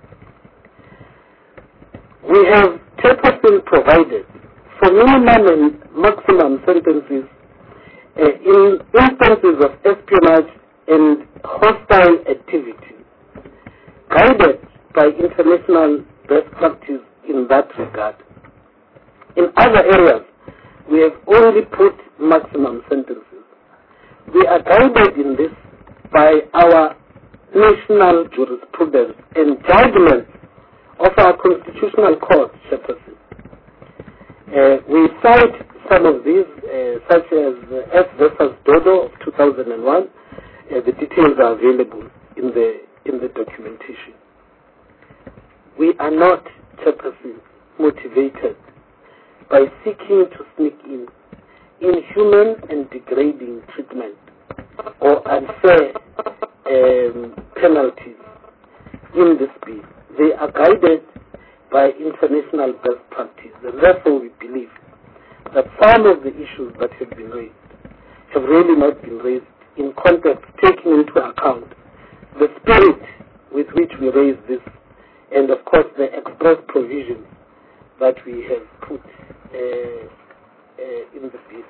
We have Chairperson provided for minimum and maximum sentences uh, in instances of espionage and hostile activity, guided by international best practice in that regard. In other areas, we have only put maximum sentences. We are guided in this by our national jurisprudence and judgments of our constitutional court, Chairperson. Uh, we cite some of these, uh, such as uh, F versus Dodo of two thousand one. Uh, the details are available in the in the documentation. We are not, Chairperson, motivated by seeking to sneak in inhuman and degrading treatment or unfair um, penalties in this bill. They are guided by international best practice, and therefore we believe that some of the issues that have been raised have really not been raised in context, taking into account the spirit with which we raise this, and of course the express provisions that we have put uh, uh, in the bill.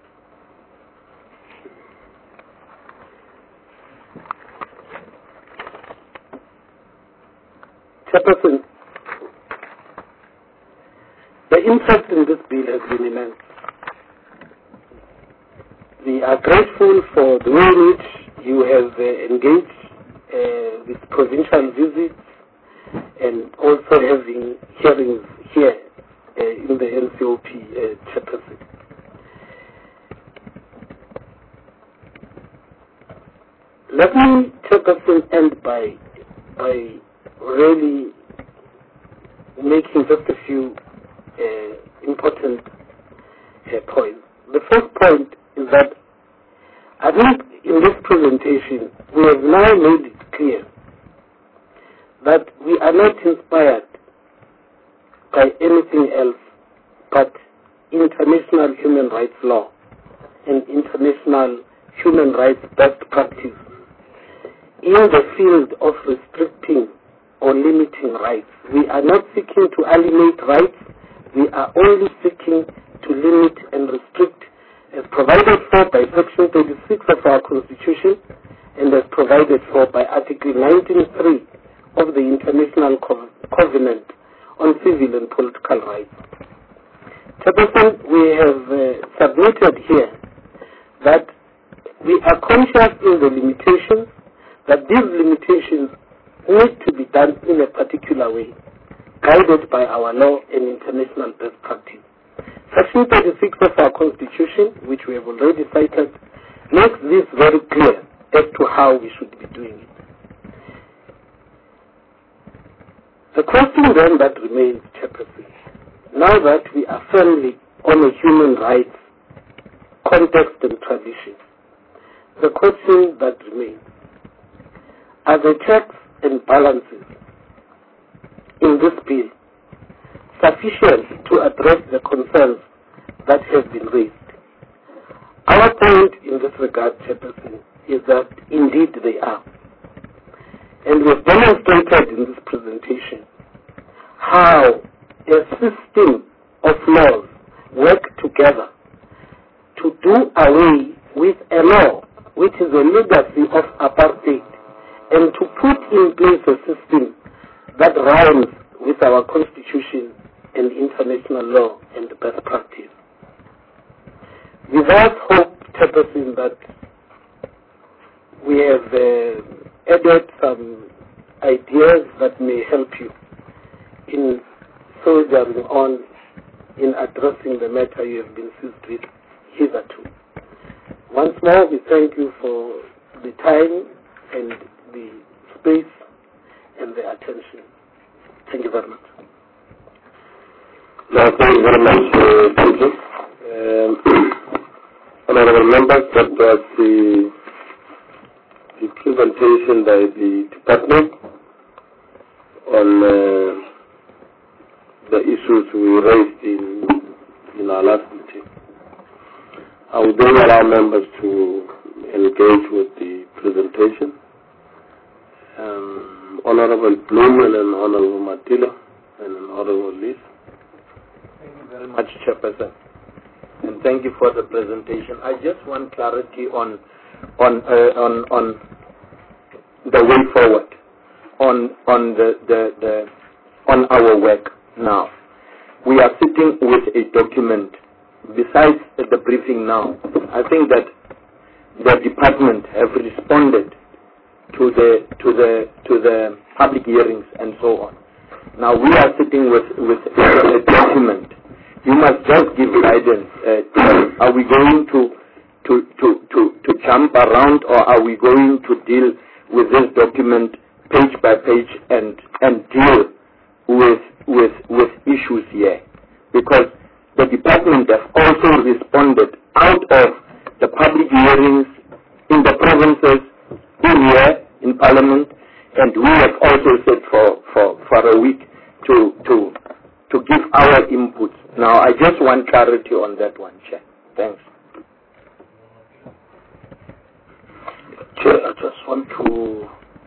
Chairperson, the interest in this bill has been immense. We are grateful for the way in which you have uh, engaged uh, with provincial visits and also having hearings here uh, in the N C O P uh, Chairperson. Let me, Chairperson, end by by really making just a few uh, important uh, points. The first point is that I think in this presentation we have now made it clear that we are not inspired by anything else but international human rights law and international human rights best practice in the field of restricting or limiting rights. We are not seeking to alienate rights. We are only seeking to limit and restrict as provided for by Section thirty-six of our Constitution and as provided for by Article nineteen point three of the International Co- Covenant on Civil and Political Rights. Chairperson, we have uh, submitted here that we are conscious in the limitations, that these limitations need to be done in a particular way, guided by our law and international best practice. Section thirty-six of our Constitution, which we have already cited, makes this very clear as to how we should be doing it. The question then that remains, Chairperson, now that we are firmly on a human rights context and tradition, the question that remains, are the checks and balances in this bill sufficient to address the concerns that have been raised? Our point in this regard, Chairperson, is that indeed they are. And we have demonstrated in this presentation how a system of laws work together to do away with a law which is a legacy of apartheid and to put in place a system that rhymes with our Constitution and international law and best practice. We thus hope, Chairperson, that we have uh, added some ideas that may help you in soldiering on in addressing the matter you have been seized with hitherto. Once more, we thank you for the time and the space and the attention. Thank you very much. No, thank you very much, uh, thank you. Um, honorable members, that was the, the presentation by the department on uh, the issues we raised in, in our last meeting. I would then allow members to engage with the presentation. Um, Honorable Bloom and an Honorable Matila and an Honorable Lee. Thank you very much, Chairperson, and thank you for the presentation. I just want clarity on on uh, on on the way forward, on on the, the the on our work now. We are sitting with a document. Besides the briefing now, I think that the department have responded to the to the to the public hearings and so on. Now we are sitting with with a document. You must just give guidance. Uh, are we going to to, to to to jump around, or are we going to deal with this document page by page and and deal with with with issues here? Because the department has also responded out of the public hearings in the provinces, in here in Parliament, and we have also said for, for, for a week to to to give our input. Now I just want clarity on that one, Chair. Thanks. Chair, I just want to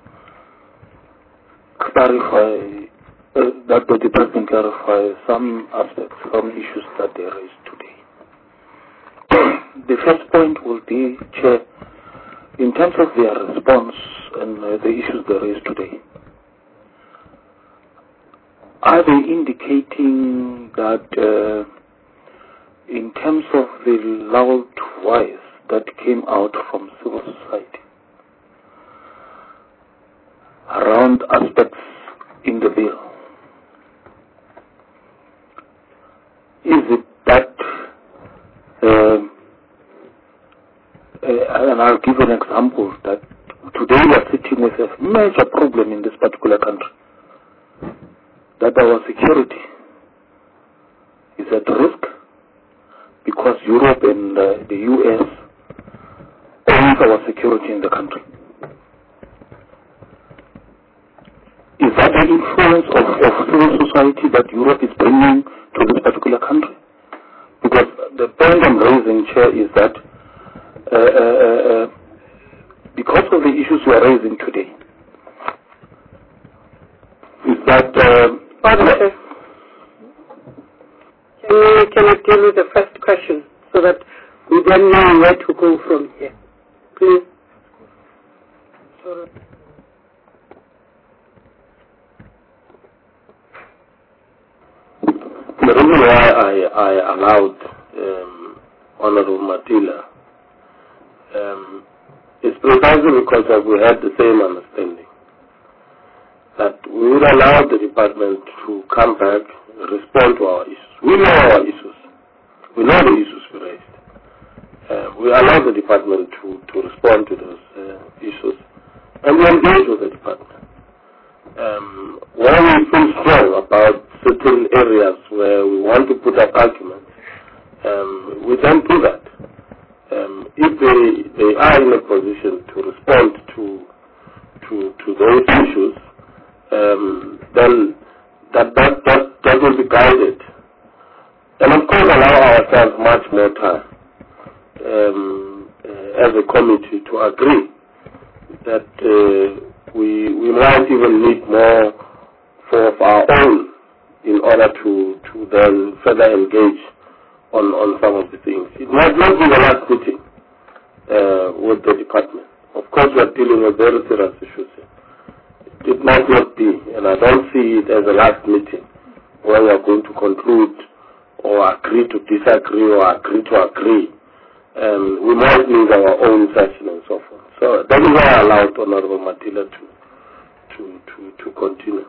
clarify uh, that the department clarify some aspects, some issues that they raised today. The first point will be, Chair, in terms of their response and uh, the issues they raised today, are they indicating that uh, in terms of the loud voice that came out from civil society around aspects in the bill, is it that, uh, uh, and I'll give an example, that today we are sitting with a major problem in this particular country, that our security is at risk because Europe and uh, the U S owns our security in the country. Is that the influence of, of civil society that Europe is bringing to this particular country? Because the point I'm raising, Chair, is that uh, uh, uh, because of the issues we are raising today, is that... Uh, Pardon, Chair. Can we, can I deal with the first question so that we then know where to go from here? Please. Sorry. The reason why I, I allowed um, Honorable Matila um, is precisely because of we had the same understanding that we would allow the department to come back, respond to our issues. We know our issues. We know the issues we raised. Uh, we allow the department to, to respond to those uh, issues, and we engage with the department. Um, where we feel strong about certain areas where we want to put up arguments, um, we then do that. Um, if they, they are in a position to respond to to, to those issues, um, then that, that, that, that will be guided. And of course allow ourselves much more time um, uh, as a committee to agree that uh, we we might even need more for, for our own in order to, to then further engage on, on some of the things. It might not be the last meeting uh, with the department. Of course, we are dealing with very serious issues. It might not be, and I don't see it as a last meeting where we are going to conclude or agree to disagree or agree to agree. Um, we might need our own session and so forth. So that is why I allowed Honorable Matila to, to, to, to continue.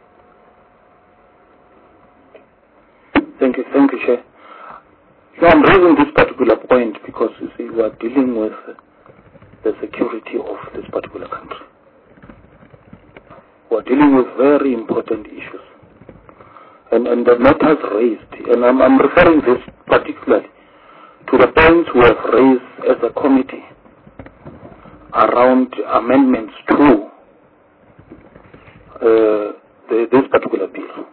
Thank you, thank you, Chair. So I'm raising this particular point because you see we are dealing with the security of this particular country. We are dealing with very important issues. And, and the matters raised, and I'm, I'm referring this particularly to the points we have raised as a committee around amendments to uh, the, this particular bill.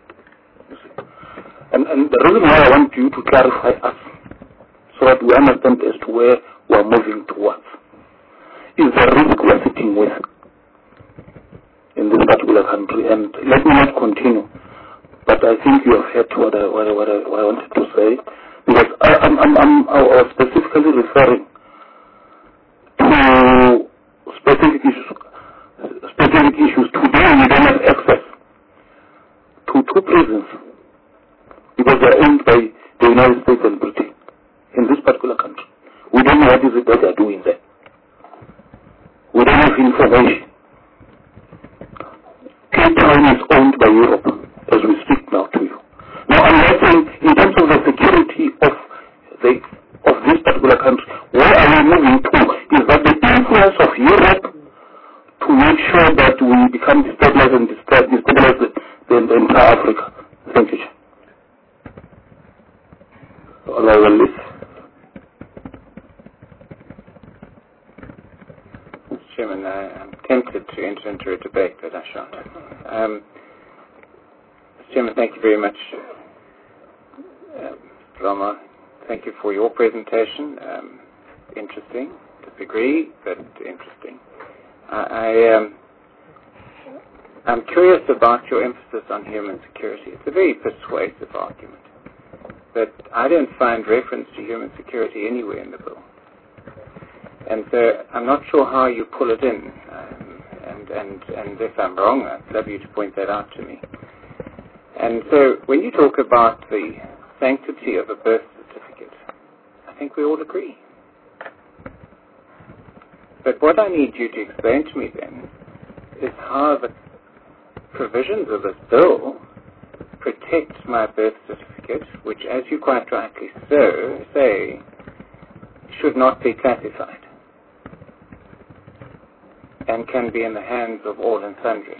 And, and the reason why I want you to clarify us so that we understand as to where we are moving towards is the risk we are sitting with in this particular country. And let me not continue, but I think you have heard what I, what I, what I, what I wanted to say, because I, I'm, I'm, I'm, I was specifically referring to specific issues. Specific issues. Today we don't have access to two prisons because they're owned by the United States and Britain in this particular country. We don't know what is it that they're doing there. We don't have information. Cape Town is owned by Europe as we speak now to you. Now I'm not saying in terms of the security of the of this particular country, where are we moving to? Is that the influence of Europe to make sure that we become destabilized and destabilize the, the, the entire Africa? Thank you. Honorable Chairman, I, I'm tempted to enter into a debate, but I shan't. Um, Mister Chairman, thank you very much. Um, Rama, thank you for your presentation. Um, interesting. Disagree, but interesting. I, I, um, I'm curious about your emphasis on human security. It's a very persuasive argument, but I don't find reference to human security anywhere in the bill. And so I'm not sure how you pull it in, um, and, and, and if I'm wrong, I'd love you to point that out to me. And so when you talk about the sanctity of a birth certificate, I think we all agree. But what I need you to explain to me then is how the provisions of this bill protect my birth certificate, which, as you quite rightly so say, should not be classified. and can be in the hands of all and sundry.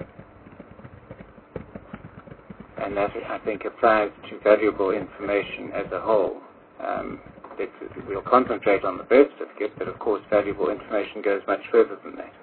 And that, I think, applies to valuable information as a whole. Um, it, we'll concentrate on the birth certificate, but of course valuable information goes much further than that.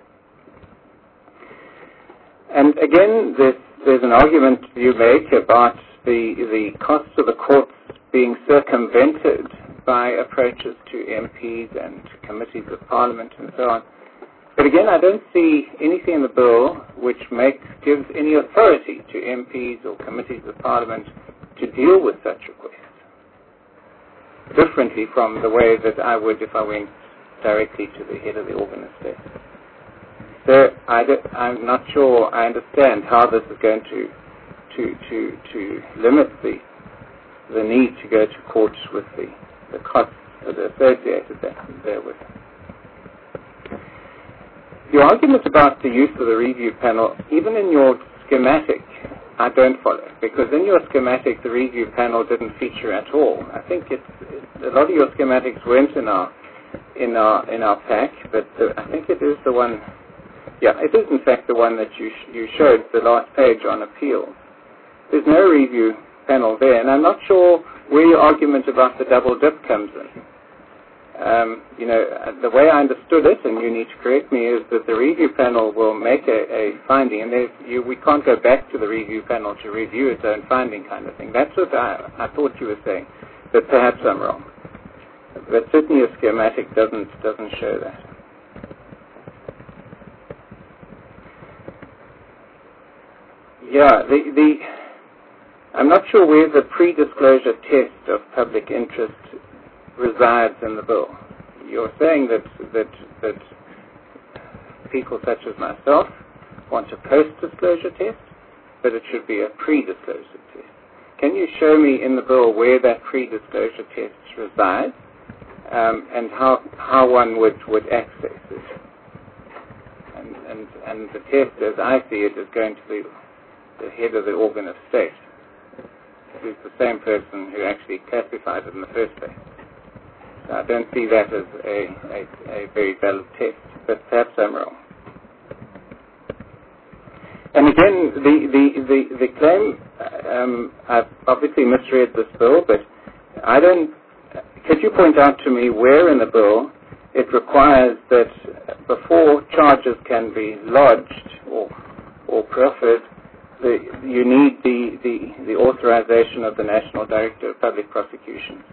And again, there's, there's an argument you make about the, the costs of the courts being circumvented by approaches to M Ps and committees of Parliament and so on. But again, I don't see anything in the bill which makes, gives any authority to M Ps or committees of Parliament to deal with such requests, differently from the way that I would if I went directly to the head of the organ of state. So I I'm not sure I understand how this is going to to to, to limit the the need to go to court with the, the costs that are associated therewith. Your argument about the use of the review panel, even in your schematic, I don't follow, because in your schematic the review panel didn't feature at all. I think it's, it's a lot of your schematics weren't in our in our in our pack, but the, I think it is the one. Yeah, it is in fact the one that you sh- you showed, the last page on appeal. There's no review panel there, and I'm not sure where your argument about the double dip comes in. Um, you know, the way I understood it, and you need to correct me, is that the review panel will make a, a finding, and you, we can't go back to the review panel to review its own finding kind of thing. That's what I, I thought you were saying, but perhaps I'm wrong. But certainly a schematic doesn't doesn't show that. Yeah, the, the I'm not sure where the pre-disclosure test of public interest resides in the bill. You're saying that that that people such as myself want a post-disclosure test, but it should be a pre-disclosure test. Can you show me in the bill where that pre-disclosure test resides, um, and how how one would, would access it? And, and and the test, as I see it, is going to be the head of the organ of state, who's the same person who actually classified it in the first place. So I don't see that as a, a, a very valid test, but perhaps I'm wrong. And again, the, the, the, the claim, um, I've obviously misread this bill, but I don't, could you point out to me where in the bill it requires that before charges can be lodged or, or proffered, The, you need the, the, the authorization of the National Director of Public Prosecutions.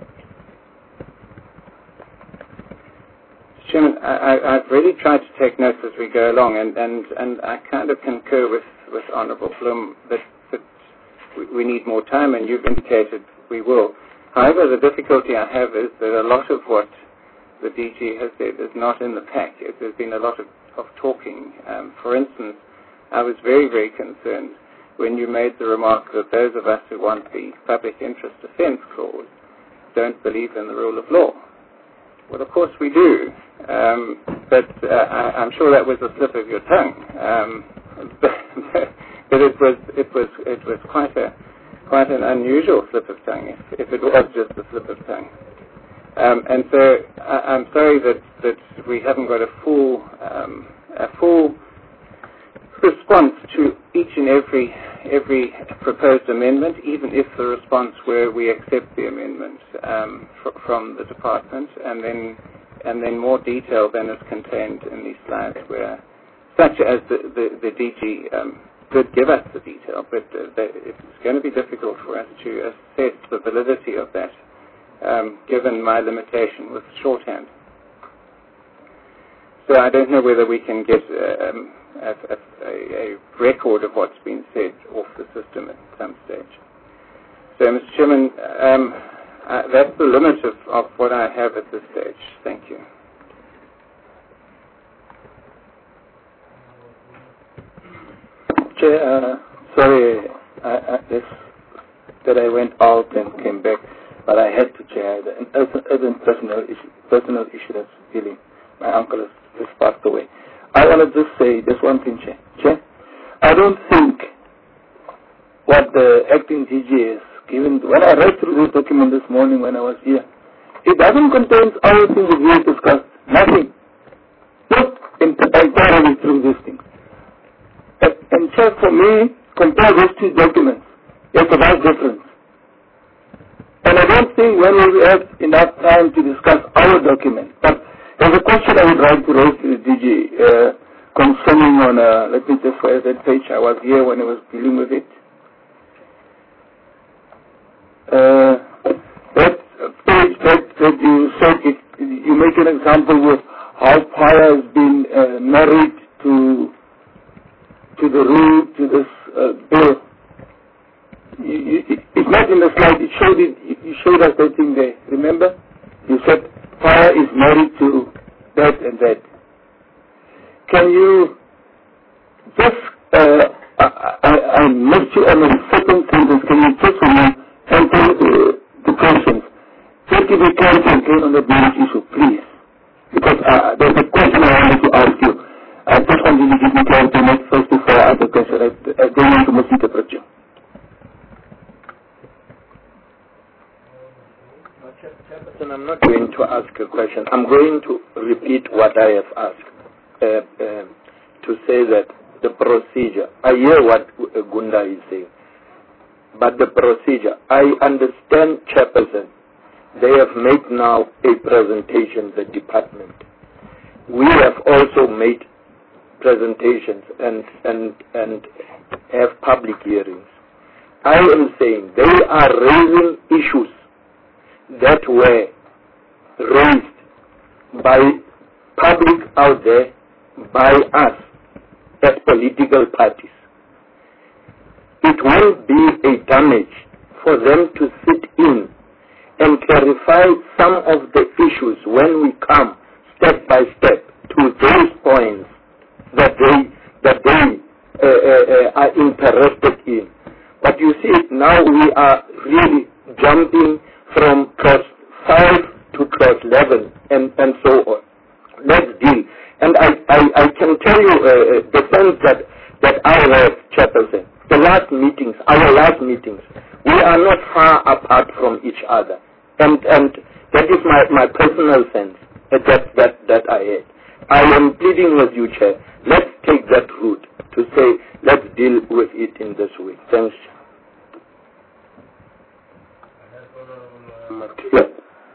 Chairman, I, I, I've really tried to take notes as we go along, and, and, and I kind of concur with, with Honourable Bloom that, that we, we need more time, and you've indicated we will. However, the difficulty I have is that a lot of what the D G has said is not in the pack. There's been a lot of, of talking. Um, for instance, I was very, very concerned when you made the remark that those of us who want the public interest defence clause don't believe in the rule of law. Well, of course we do, um, but uh, I, I'm sure that was a slip of your tongue. Um, but, but it was it was it was quite a quite an unusual slip of tongue, if, if it was just a slip of tongue. Um, and so I, I'm sorry that, that we haven't got a full um, a full response to each and every every proposed amendment, even if the response were we accept the amendment um, fr- from the department, and then and then more detail than is contained in these slides, where such as the the, the D G um, did give us the detail, but uh, that it's going to be difficult for us to assess the validity of that, um, given my limitation with shorthand. So I don't know whether we can get um, a, a, a record of what's been said off the system at some stage. So, Mister Chairman, um, uh, that's the limit of, of what I have at this stage. Thank you. Chair, uh, sorry I, I, this, that I went out and came back, but I had to, Chair. As a personal issue, personal issue that's really, my uncle has just passed away. I want to just say just one thing, Chair. Chair, I don't think what the acting D G is given, when I read through this document this morning when I was here, it doesn't contain all the things we discussed. Nothing. Not in, I thoroughly through these things. And, and just for me, compare those two documents. There's a vast difference. And I don't think when we will have enough time to discuss our document. But there's a question I would like to raise to the D G uh, concerning on, uh, let me just find that page. I was here when I was dealing with it. Uh, that page that, that you said, it, you make an example with how Paya has been uh, married to to the rule, to this uh, bill. You, you, it's not in the slide. It showed it. You showed us that thing there. Remember? You said Paya is married to that and that. Can you just? Uh, I, I, I missed you on the second sentence. Can you just for me answer uh, the questions? Just give me clarity on the marriage issue, please. Because uh, there's a question I wanted to ask you. I just wanted to give me clarity on that first before I ask the question. I, I don't want to misinterpret you. Chairperson, I'm not going to ask a question. I'm going to repeat what I have asked. Uh, uh, to say that the procedure, I hear what uh, Gunda is saying, but the procedure, I understand, Chairperson, they have made now a presentation, the department. We have also made presentations and, and, and have public hearings. I am saying they are raising issues that were raised by public out there, by us as political parties. It will be a damage for them to sit in and clarify some of the issues when we come step by step to those points that they that they uh, uh, uh, are interested in. But you see, now we are really jumping from clause five to clause eleven and, and so on. Let's deal. And I, I, I can tell you uh, the sense that, that I have, Chairperson, the last meetings, our last meetings, we are not far apart from each other. And, and that is my, my personal sense uh, that, that, that I had. I am pleading with you, Chair. Let's take that route to say, let's deal with it in this way. Thanks. Yeah.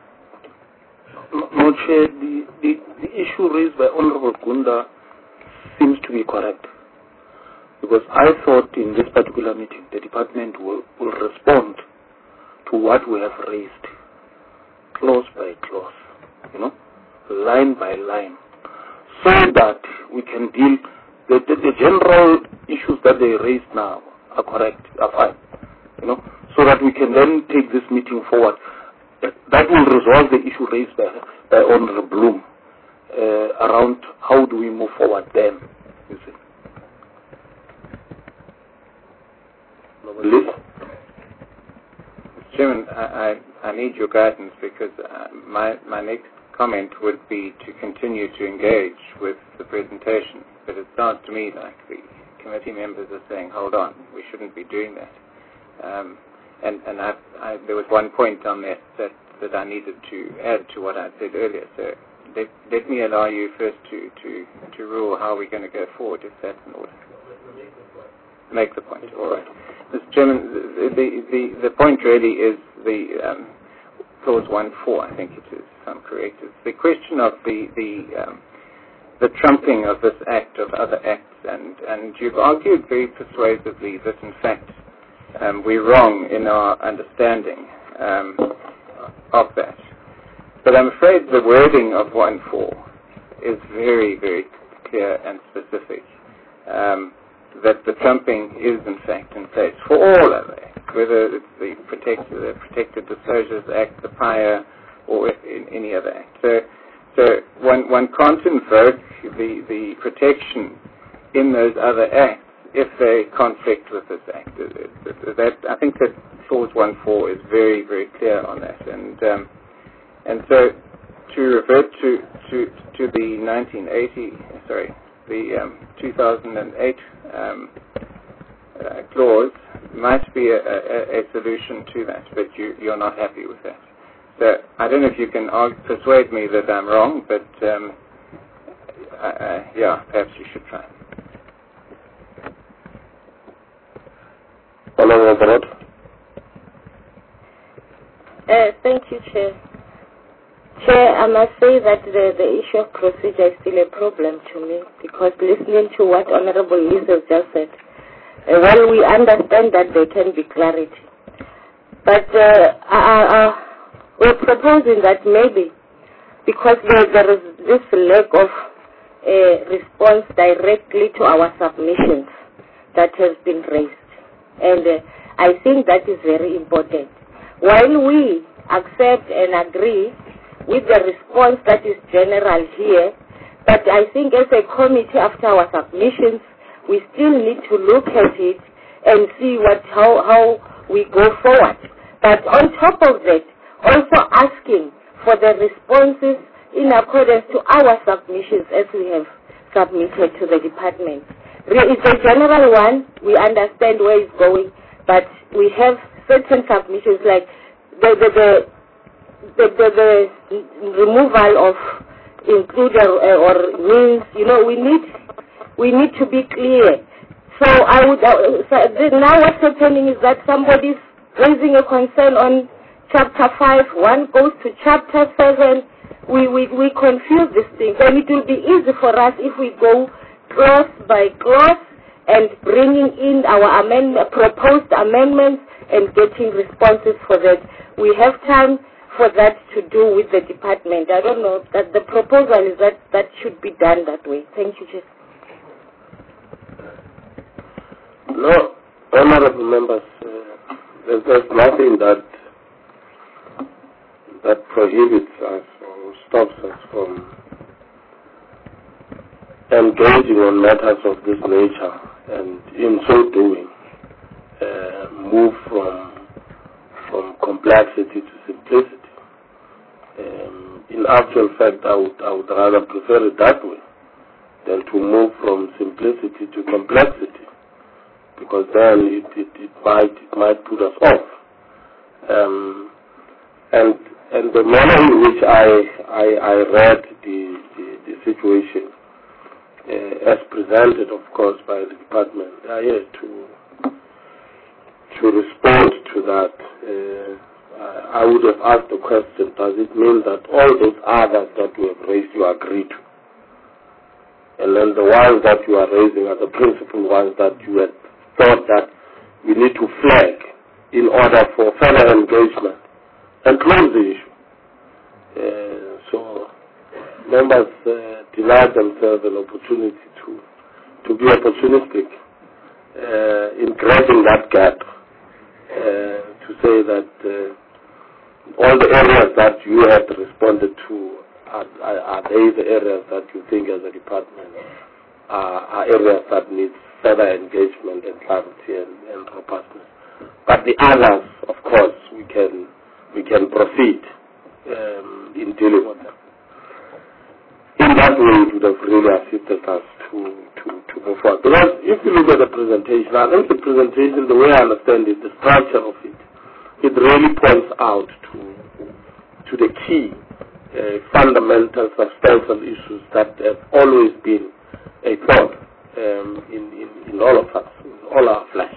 No, Chair, the, the, the issue raised by Honorable Gunda seems to be correct. Because I thought in this particular meeting, the department will, will respond to what we have raised, clause by clause, you know, line by line, so that we can deal, the, the, the general issues that they raised now are correct, are fine, you know, so that we can then take this meeting forward. That will resolve the issue raised by, by Honorable Bloom uh, around how do we move forward then, you see. Liz? Chairman, I, I, I need your guidance because uh, my, my next comment would be to continue to engage with the presentation. But it sounds to me like the committee members are saying, hold on, we shouldn't be doing that. Um, and and I, I, there was one point on that, that that I needed to add to what I said earlier. So let, let me allow you first to, to, to rule how we're going to go forward, if that's in order. Make the point. All right. Mister Chairman, the, the, the, the point really is the um, clause one four, I think it is, if I'm correct. It's the question of the the, um, the trumping of this act of other acts, and, and you've argued very persuasively that, in fact, um, we're wrong in our understanding um, of that. But I'm afraid the wording of one four is very, very clear and specific. Um, that the trumping is in fact in place for all other acts, whether it's the Protected, the Protected Disclosures Act, the P I A, or in any other act. So, so one, one can't invoke the, the protection in those other acts if they conflict with this act. That, I think that clause one four is very, very clear on that. And um, and so to revert to, to, to the nineteen eighty, sorry, the um, two thousand eight um, uh, clause might be a, a, a solution to that, but you, you're not happy with that. So I don't know if you can argue, persuade me that I'm wrong, but um, uh, uh, yeah, perhaps you should try. Honorable Uh, thank you, Chair. Chair, I must say that the, the issue of procedure is still a problem to me, because listening to what Honorable Liz has just said, uh, while we understand that there can be clarity, but uh, uh, uh, we're proposing that maybe, because there, there is this lack of uh, response directly to our submissions that has been raised, and uh, I think that is very important. While we accept and agree with the response that is general here, but I think as a committee after our submissions, we still need to look at it and see what how, how we go forward. But on top of that, also asking for the responses in accordance to our submissions as we have submitted to the department. It's a general one, we understand where it's going, but we have certain submissions like the the the, the, the, the removal of includer uh, or means. You know, we need we need to be clear. So I would uh, so now what's happening is that somebody's raising a concern on chapter five. One goes to chapter seven. We we we confuse these things, and it will be easy for us if we go clause by clause and bringing in our amendment, proposed amendments and getting responses for that. We have time for that to do with the department. I don't know, that the proposal is that that should be done that way. Thank you, Chair. No, honorable members, uh, there's, there's nothing that that prohibits us or stops us from engaging on matters of this nature, and in so doing, uh, move from from complexity to simplicity. Um, in actual fact, I would I would rather prefer it that way than to move from simplicity to complexity, because then it, it, it might it might put us off. Um, and and the manner in which I I, I read the, the, the situation uh, as presented, of course, by the department, I had to to respond to that. Uh, I would have asked the question: does it mean that all those others that you have raised you agree to? And then the ones that you are raising are the principal ones that you had thought that we need to flag in order for further engagement and close the issue. Uh, so members uh, denied themselves an opportunity to to be opportunistic uh, in creating that gap, uh, to say that uh, all the areas that you had responded to are, are, are they the areas that you think as a department are, are areas that need further engagement and clarity and, and robustness. But the others, of course, we can we can proceed um, in dealing with them. In that way, it would have really assisted us to, to, to move forward. Because if you look at the presentation, I think the presentation, the way I understand it, the structure of it, it really points out to to the key uh, fundamental, substantial issues that have always been a thought um, in, in, in all of us, in all our flesh,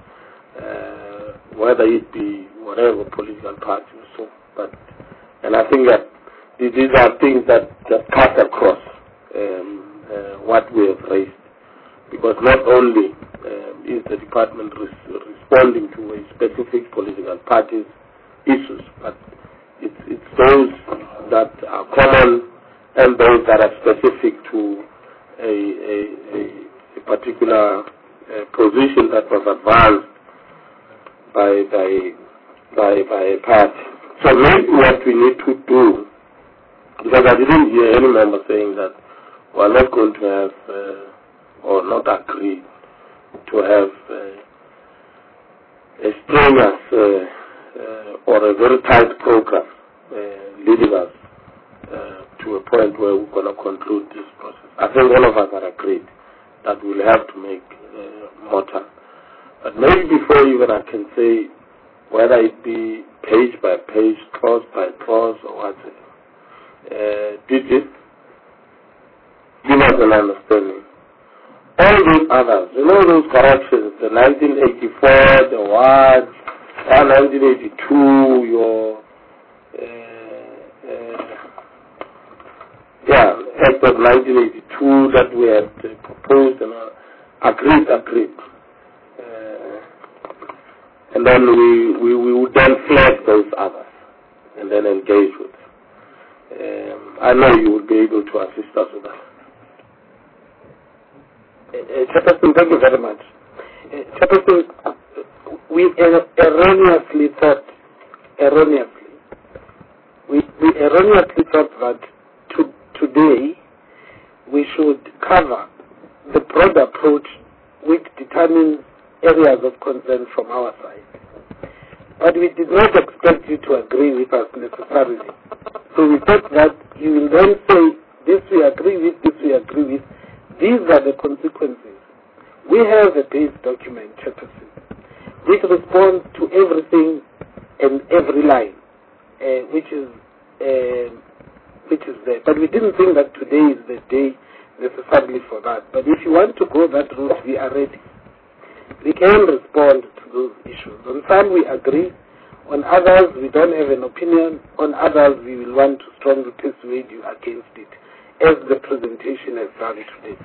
uh, whether it be whatever political party or so. But, and I think that these are things that, that cut across um, uh, what we have raised, because not only um, is the department res- responding to a specific political party's issues, but it's, it's those that are common and those that are specific to a, a, a, a particular uh, position that was advanced by, by, by, by a party. So maybe what we need to do, because I didn't hear any member saying that we are not going to have uh, or not agree to have uh, a strenuous uh, uh, or a very tight program uh, leading us uh, to a point where we're going to conclude this process. I think all of us are agreed that we'll have to make uh, more time. But maybe before even I can say whether it be page by page, clause by clause, or what, uh, did it give us as an understanding, all those others, you know those corrections, the nineteen eighty-four, the what, uh, nineteen eighty-two, your, uh, uh, yeah, Act of nineteen eighty-two that we had uh, proposed and uh, agreed, agreed. Uh, and then we, we, we would then flag those others and then engage with them. Um, I know you will be able to assist us with that. Uh, Chairperson, thank you very much. Uh, Chairperson, we er erroneously thought, erroneously, we, we erroneously thought that to, today we should cover the broad approach which determines areas of concern from our side. But we did not expect you to agree with us necessarily. So we thought that you will then say, this we agree with, this we agree with. These are the consequences. We have a base document, Chairperson, which responds to everything and every line, uh, which is uh, which is there. But we didn't think that today is the day necessarily for that. But if you want to go that route, we are ready. We can respond to those issues. On some we agree, on others we don't have an opinion, on others we will want to strongly persuade you against it, as the presentation has done today.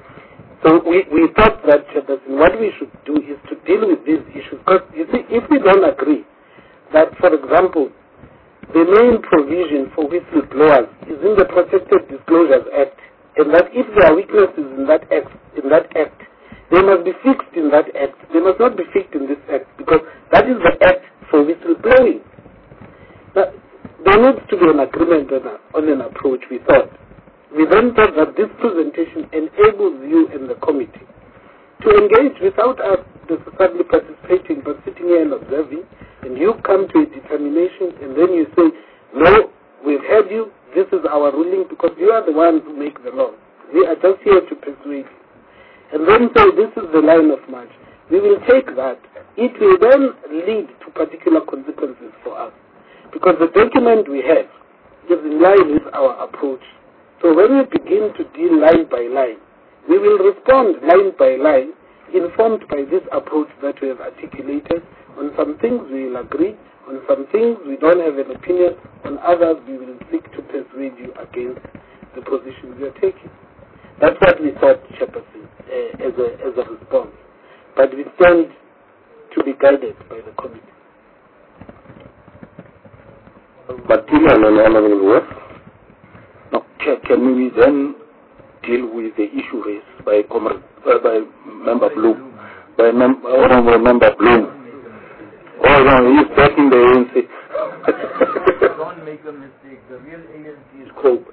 So we, we thought that Chairperson, what we should do is to deal with these issues. Because you see, if we don't agree that, for example, the main provision for whistleblowers is in the Protected Disclosures Act, and that if there are weaknesses in that act, in that act, they must be fixed in that act. They must not be fixed in this act, because that is the act for whistleblowing. Now, there needs to be an agreement on, a, on an approach, we thought. We then thought that this presentation enables you and the committee to engage without us necessarily participating, but sitting here and observing, and you come to a determination, and then you say, no, we've heard you, this is our ruling, because you are the ones who make the law. We are just here to persuade you. And then say, this is the line of march. We will take that. It will then lead to particular consequences for us, because the document we have is in line with our approach. So when we begin to deal line by line, we will respond line by line, informed by this approach that we have articulated. On some things we will agree, on some things we don't have an opinion, on others we will seek to persuade you against the position we are taking. That's what we thought, Chairperson, uh, as, a, as a response. But we stand to be guided by the committee. But Tina and Honorable West? No, can we then deal with the issue raised by, uh, by Member Bloom, by mem Honorable Member Bloom? Oh no, he's back in the A N C. Don't make a mistake. The real A N C is Cope.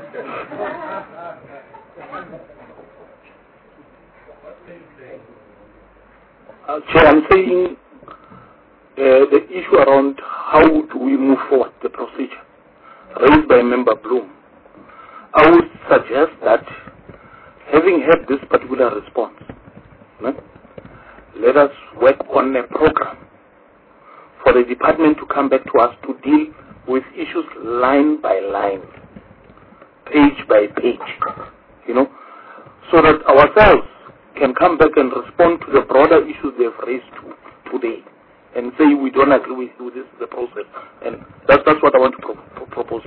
uh, Chair, I'm saying uh, the issue around how do we move forward, the procedure raised by Member Bloom. I would suggest that, having had this particular response, no, let us work on a program for the department to come back to us to deal with issues line by line, page by page, you know, so that ourselves can come back and respond to the broader issues they've raised to, today, and say we don't agree with, with this the process, and that's that's what I want to pro pro propose.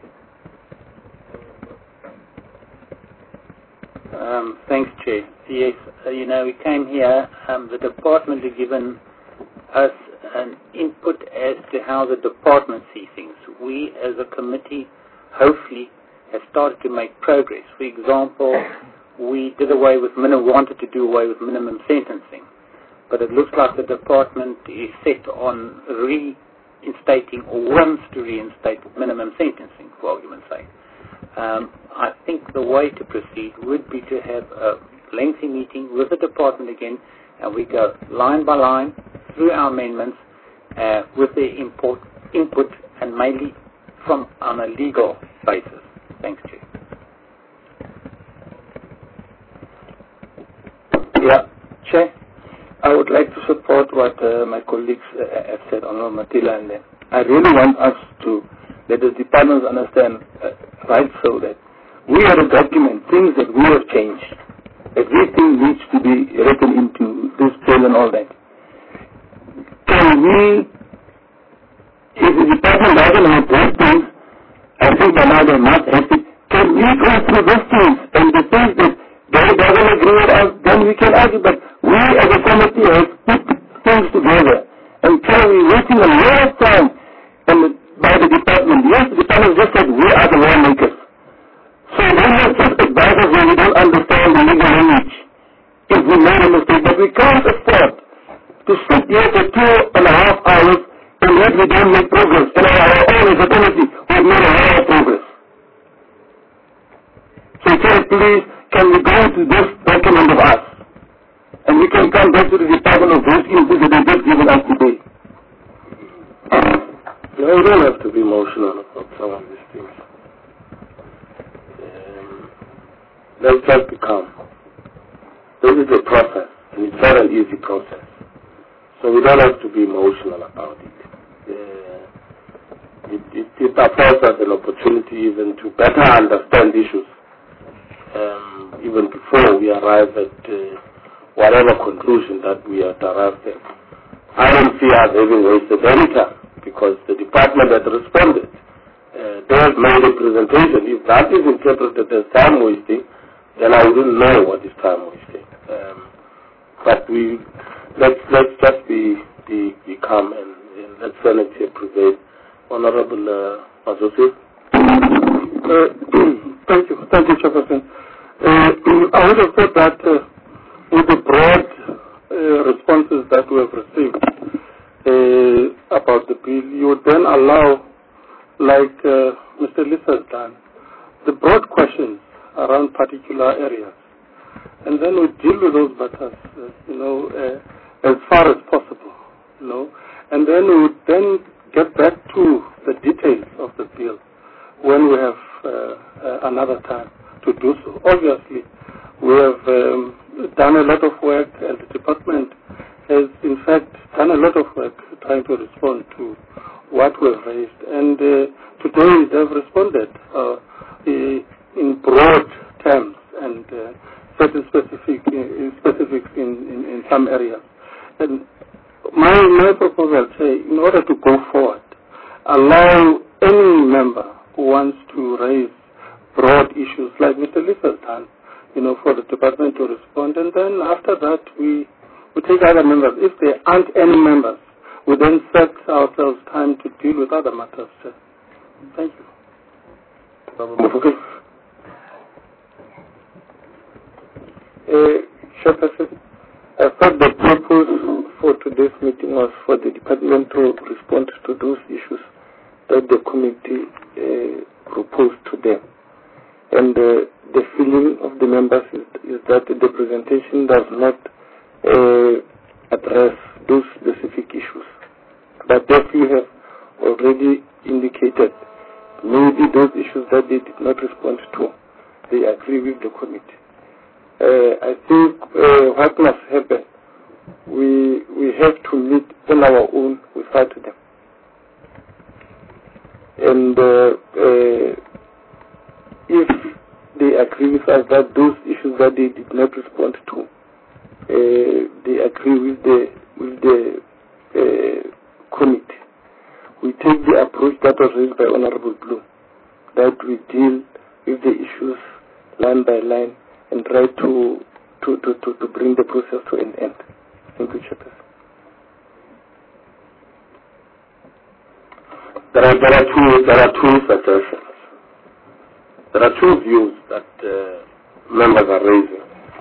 Um, thanks, Chair. Yes, uh, you know, we came here, um, the department has given us an input as to how the department sees things. We, as a committee, hopefully have started to make progress. For example, we did away with minimum, wanted to do away with minimum sentencing, but it looks like the department is set on reinstating or wants to reinstate minimum sentencing, for argument's sake. Um, I think the way to proceed would be to have a lengthy meeting with the department again, and we go line by line through our amendments uh, with their import, input, and mainly from on a legal basis. Thanks, Chair. Yeah, Chair, I would like to support what uh, my colleagues uh, have said on Matila, and I really want us to let the departments understand, uh, right, so that we have a document, things that we have changed. Everything needs to be written into this bill and all that. Can we, if the department doesn't have those things, I think by now they must have it, can we go through those things and the things that they doesn't agree with us, then we can argue, but we as a committee have put things together and can we wasting a lot of time and by the department. Yes, the department just said we are the lawmakers. So they must just advise us when we don't understand the legal language. If we made a mistake, but we can't afford to sit here for two and a half hours and yet we don't make progress. And our own as a committee, we've made a lot of progress. So sir, please, can we go to this document of us? And we can come back to the Department of those inputs that they just given us today. No, you don't have to be emotional about some of these things. Um, let's just be calm. This is a process, and it's not an easy process. So we don't have to be emotional about it. Uh, it, it, it affords us an opportunity even to better understand issues, um, even before we arrive at uh, whatever conclusion that we are arrived at. I don't see us having wasted any time, because the department had responded. Uh, they have made a presentation. If that is interpreted as time wasting, then I wouldn't know what is time wasting. Um, but we let's let's just be be, be calm and, and let sanity prevail. Honorable uh, Mazusi. Uh, thank you, thank you, Chairperson. Uh, I would have thought that uh, with the broad uh, responses that we have received uh, about the bill, you would then allow, like uh, Mister Lisa has done, the broad questions around particular areas, and then we deal with those matters, uh, you know, uh, as far as possible, you know, and then we would then get back to the details of the bill when we have uh, uh, another time to do so. Obviously, we have um, done a lot of work, and the department has, in fact, done a lot of work trying to respond to what we've raised. And uh, today they've responded uh, in broad terms and uh, certain specific uh, specifics in, in, in some areas. And my my proposal, say, in order to go forward, allow any member who wants to raise broad issues, like Mister Lisa has done, you know, for the department to respond, and then after that we we take other members. If there aren't any members, we then set ourselves time to deal with other matters. Thank you. Uh, Chairperson, I thought the purpose for today's meeting was for the department to respond to those issues that the committee uh, proposed to them. And uh, the feeling of the members is, is that the presentation does not uh, address those specific issues. But as you have already indicated, maybe those issues that they did not respond to, they agree with the committee. Uh, I think uh, what must happen, we we have to meet on our own without them. And uh, uh, if they agree with us that those issues that they did not respond to, uh, they agree with the with the uh, committee, we take the approach that was raised by Honorable Blue, that we deal with the issues line by line and try to to, to, to, to bring the process to an end. Thank you, Chairperson. There are, there are two there are two suggestions. There are two views that uh, members are raising.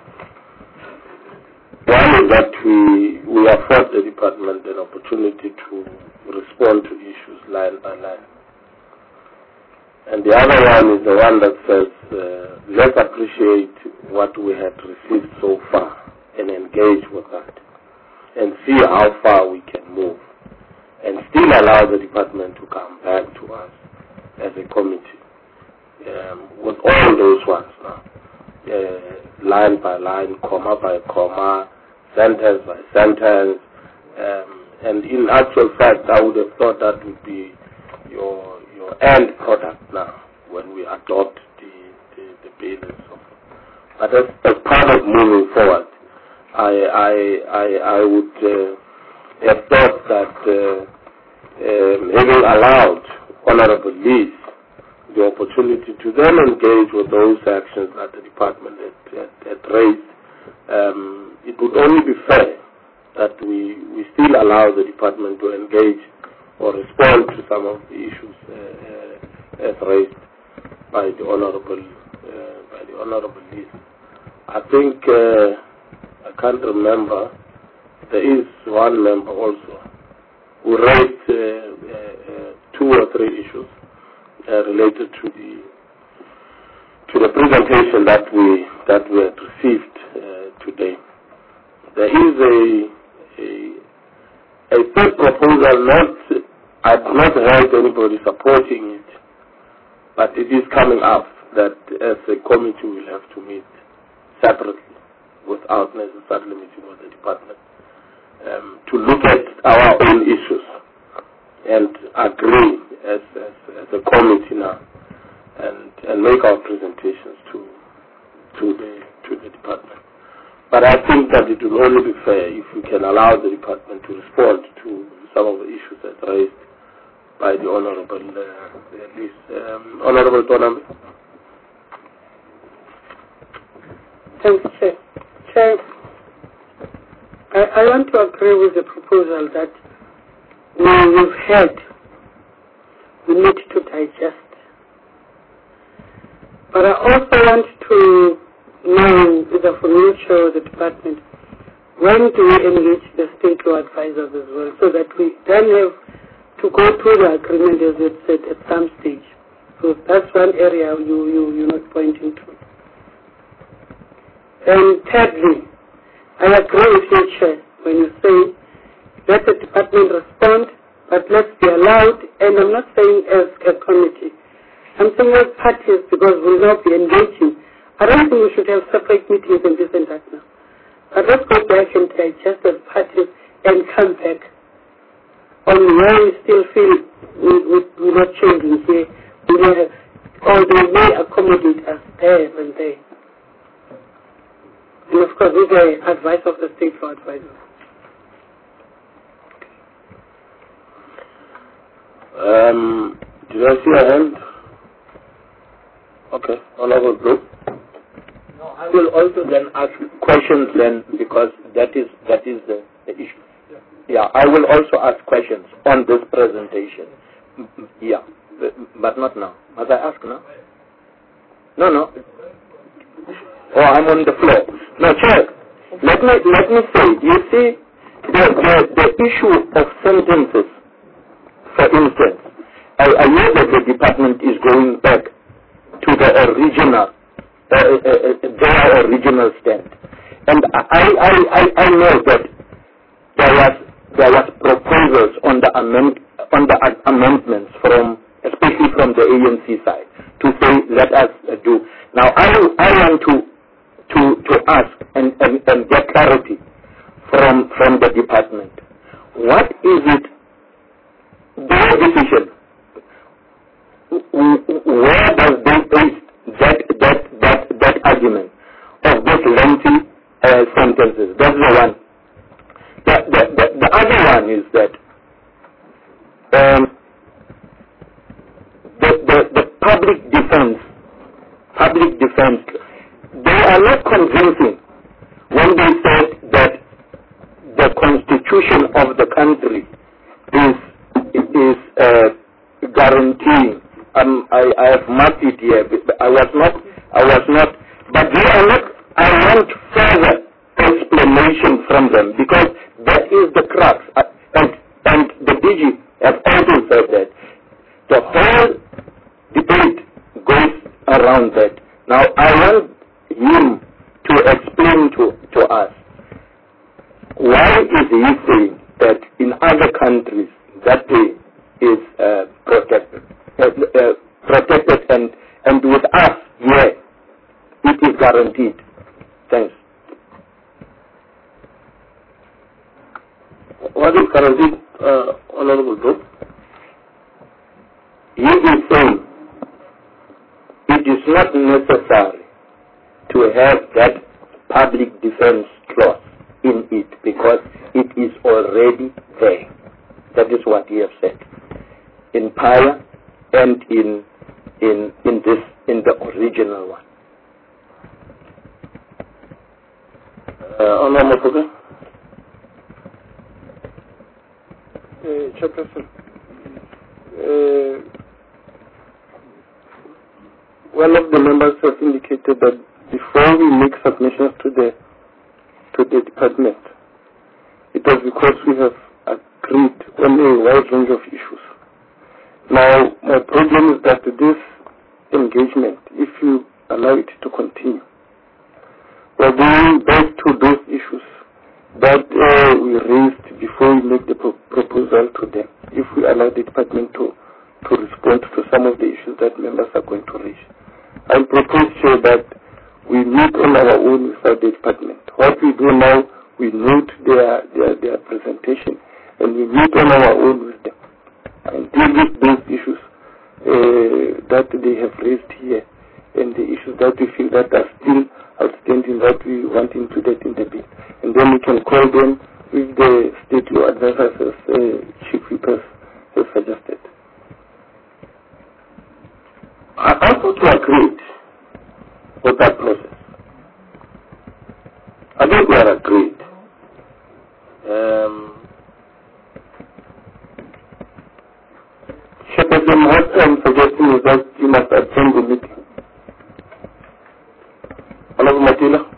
One is that we we afford the department an opportunity to respond to issues line by line. And the other one is the one that says, uh, let's appreciate what we have received so far and engage with that and see how far we can move and still allow the department to come back to us as a committee um, with all those ones now, uh, line by line, comma by comma, sentence by sentence. Um, and in actual fact, I would have thought that would be your your end product now when we adopt the, the, bill and so forth. But as, as part of moving forward, I I I, I would uh, have thought that uh, um, having allowed Honorable Lees the opportunity to then engage with those actions that the department had, had, had raised, um, it would only be fair that we, we still allow the department to engage or respond to some of the issues uh, uh, as raised by the Honorable uh, by the Honorable Lees. I think uh, I can't remember. There is one member also who raised uh, uh, uh, two or three issues uh, related to the to the presentation that we that we had received uh, today. There is a a, a third proposal. Not I've not heard anybody supporting it, but it is coming up that as a committee we'll have to meet separately without necessarily meeting with the department um, to look at our own issues and agree as, as, as a committee now and, and make our presentations to to the to the department. But I think that it will only be fair if we can allow the department to respond to some of the issues that are raised by the Honorable uh, at least um, Honorable Tonambi. Thanks, Chair. Chair, I, I want to agree with the proposal that we, we've had, we need to digest. But I also want to know, either from you, Chair, or the department, when do we engage the state law advisors as well, so that we then have to go through the agreement, as it said, at some stage. So that's one area you, you, you're not pointing to. And thirdly, I agree with you, Chair, when you say let the department respond, but let's be allowed, and I'm not saying as a committee, I'm saying as parties, because we'll not be engaging. I don't think we should have separate meetings and this and that now. But let's go back and digest as parties and come back on where we still feel we, we, we're not changing here, we may, or they may accommodate us there and there. And of course, with the advice of the state law advisor. Um, did I see a hand? Okay, Honorable Blue. No, I will also then ask questions then, because that is that is the, the issue. Yeah. yeah, I will also ask questions on this presentation. Yeah, but not now. Must I ask now? No, no. Oh, I'm on the floor. No, Chair, let me, let me say, you see, the, the, the issue of sentences, for instance, I, I know that the department is going back to the original, uh, uh, uh, their original stand. And I, I, I, I know that there was, there was proposals on the, amend, on the amendments from, especially from the A N C side, to say, let us uh, do. Now, I, I want to To, to ask and, and, and get clarity from, from the department. What is it, their decision, where does they base that, that, that, that argument of this lengthy uh, sentences? That's the one. The, the, the, the other one is that um, the, the, the public defense, public defense, they are not convincing when they said that the constitution of the country is is uh, guaranteeing. Um, I, I have marked it here. I was not. I was not. But they are not. I want further explanation from them, because that is the crux. And and the D G has also said that the whole debate goes around that. Now I want him to explain to, to us why is he saying that in other countries that day is uh, protected, uh, uh, protected and, and with us here it is guaranteed. Thanks. What is guaranteed, uh, Honorable Group? He is saying it is not necessary to have that public defense clause in it because it is already there. That is what he has said in Paya and in in in this in the original one. Uh, Honorable Uh, Chairperson, uh, one of the members has indicated that before we make submissions to the to the department, it was because we have agreed on a wide range of issues. Now, my problem is that this engagement, if you allow it to continue, we're going back to those issues that uh, we raised before we make the pro proposal to them, if we allow the department to, to respond to some of the issues that members are going to raise. I propose, Chair, that we meet on our own without the department. What we do now, we note their, their, their presentation, and we meet on our own with them and deal with those issues uh, that they have raised here and the issues that we feel that are still outstanding that we want included in the bill. And then we can call them with the state law advisors as uh, Chief Whip has, has suggested. I, I thought we agreed with that process. I think we are agreed. Um, Chairperson, what I'm suggesting is that you must attend the meeting. Honorable Matila?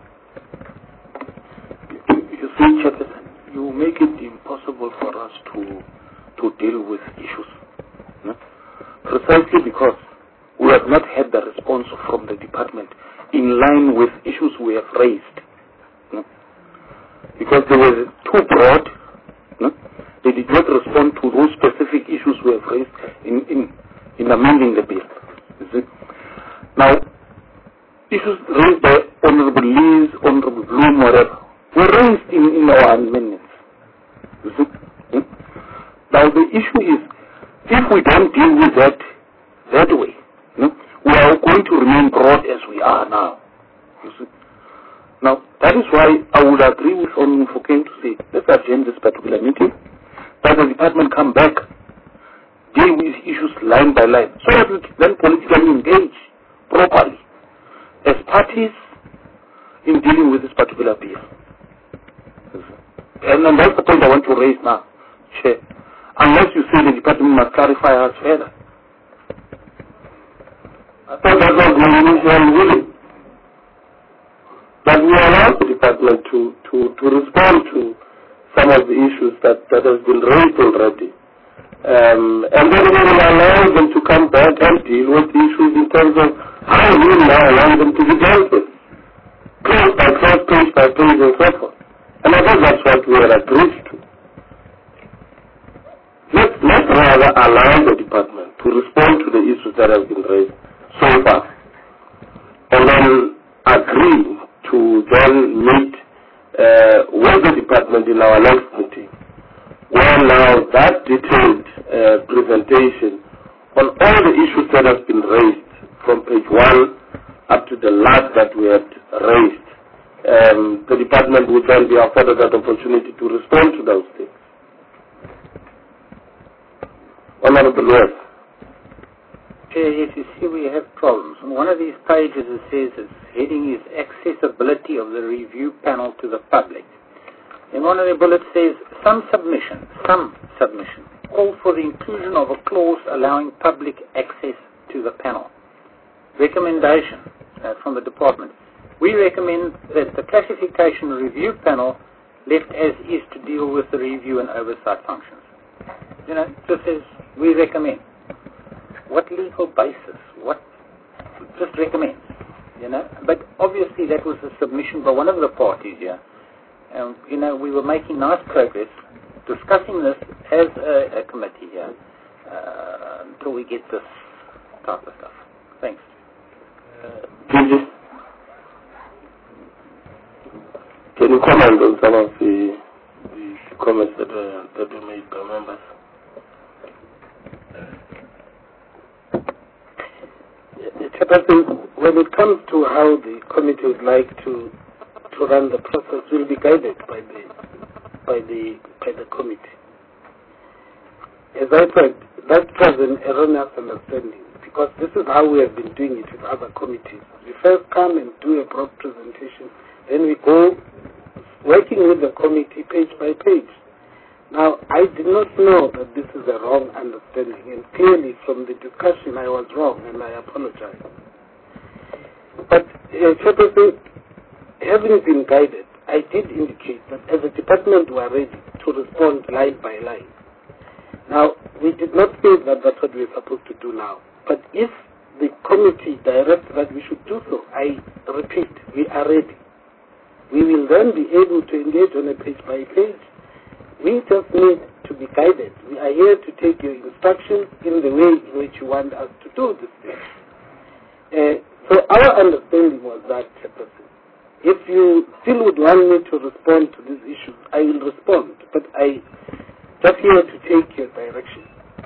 You see, Chairperson, you make it impossible for us to to deal with issues. No? Precisely because we have not had the response from the department in line with issues we have raised. No? Because they were too broad. No? They did not respond to those specific issues we have raised in, in, in amending the bill. You see? Now, issues raised by Honorable Lees, Honorable Bloom, whatever, were raised in, in our amendments. You see? Hmm? Now the issue is, if we don't deal with that that way, no, we are going to remain broad as we are now. You see? Now that is why I would agree with Honorable Mofokeng to say, let's attend this particular meeting, that the department come back, deal with issues line by line, so that we can then politically engage properly as parties in dealing with this particular bill. And, and that's the point I want to raise now, Chair. Unless you say the department must clarify us further. I thought that was my initial willing. That we allow the department to, to, to respond to some of the issues that, that has been raised already. Um, and then we will allow them to come back and deal with the issues in terms of how we will now allow them to be dealt with. Clause by clause, page by page, and so forth. And I think that's what we are agreed to. Let's, let's rather allow the department to respond to the issues that have been raised so far. And then agree to then meet uh, with the department in our next meeting. Well, now that detailed uh, presentation on all the issues that have been raised from page one up to the last that we had raised, um, the department would then be afforded that opportunity to respond to those things. Honorable West. Chair, yes, you see we have problems. On one of these pages it says its heading is accessibility of the review panel to the public. In one of the bullets says some submission, some submission, call for the inclusion of a clause allowing public access to the panel. Recommendation uh, from the department. We recommend that the classification review panel left as is to deal with the review and oversight functions. You know, just as we recommend. What legal basis? What? Just recommend. You know, but obviously that was a submission by one of the parties here. And, you know, we were making nice progress discussing this as a, a committee here uh, until we get this type of stuff. Thanks. Uh, Can you comment on some of the, the comments that were, that were made by members? Chairperson, when it comes to how the committee would like to to run the process, will be guided by the by the by the committee. As I said, that was an erroneous understanding, because this is how we have been doing it with other committees. We first come and do a broad presentation, then we go working with the committee page by page. Now, I did not know that this is a wrong understanding, and clearly from the discussion I was wrong, and I apologize. But, uh, Chairperson, having been guided, I did indicate that as a department we are ready to respond line by line. Now, we did not say that that's what we're supposed to do now. But if the committee directs that we should do so, I repeat, we are ready. We will then be able to engage on a page by page. We just need to be guided. We are here to take your instructions in the way in which you want us to do this thing. Uh, so our understanding was that, Chairperson, if you still would want me to respond to these issues, I will respond. But I just here to take your direction.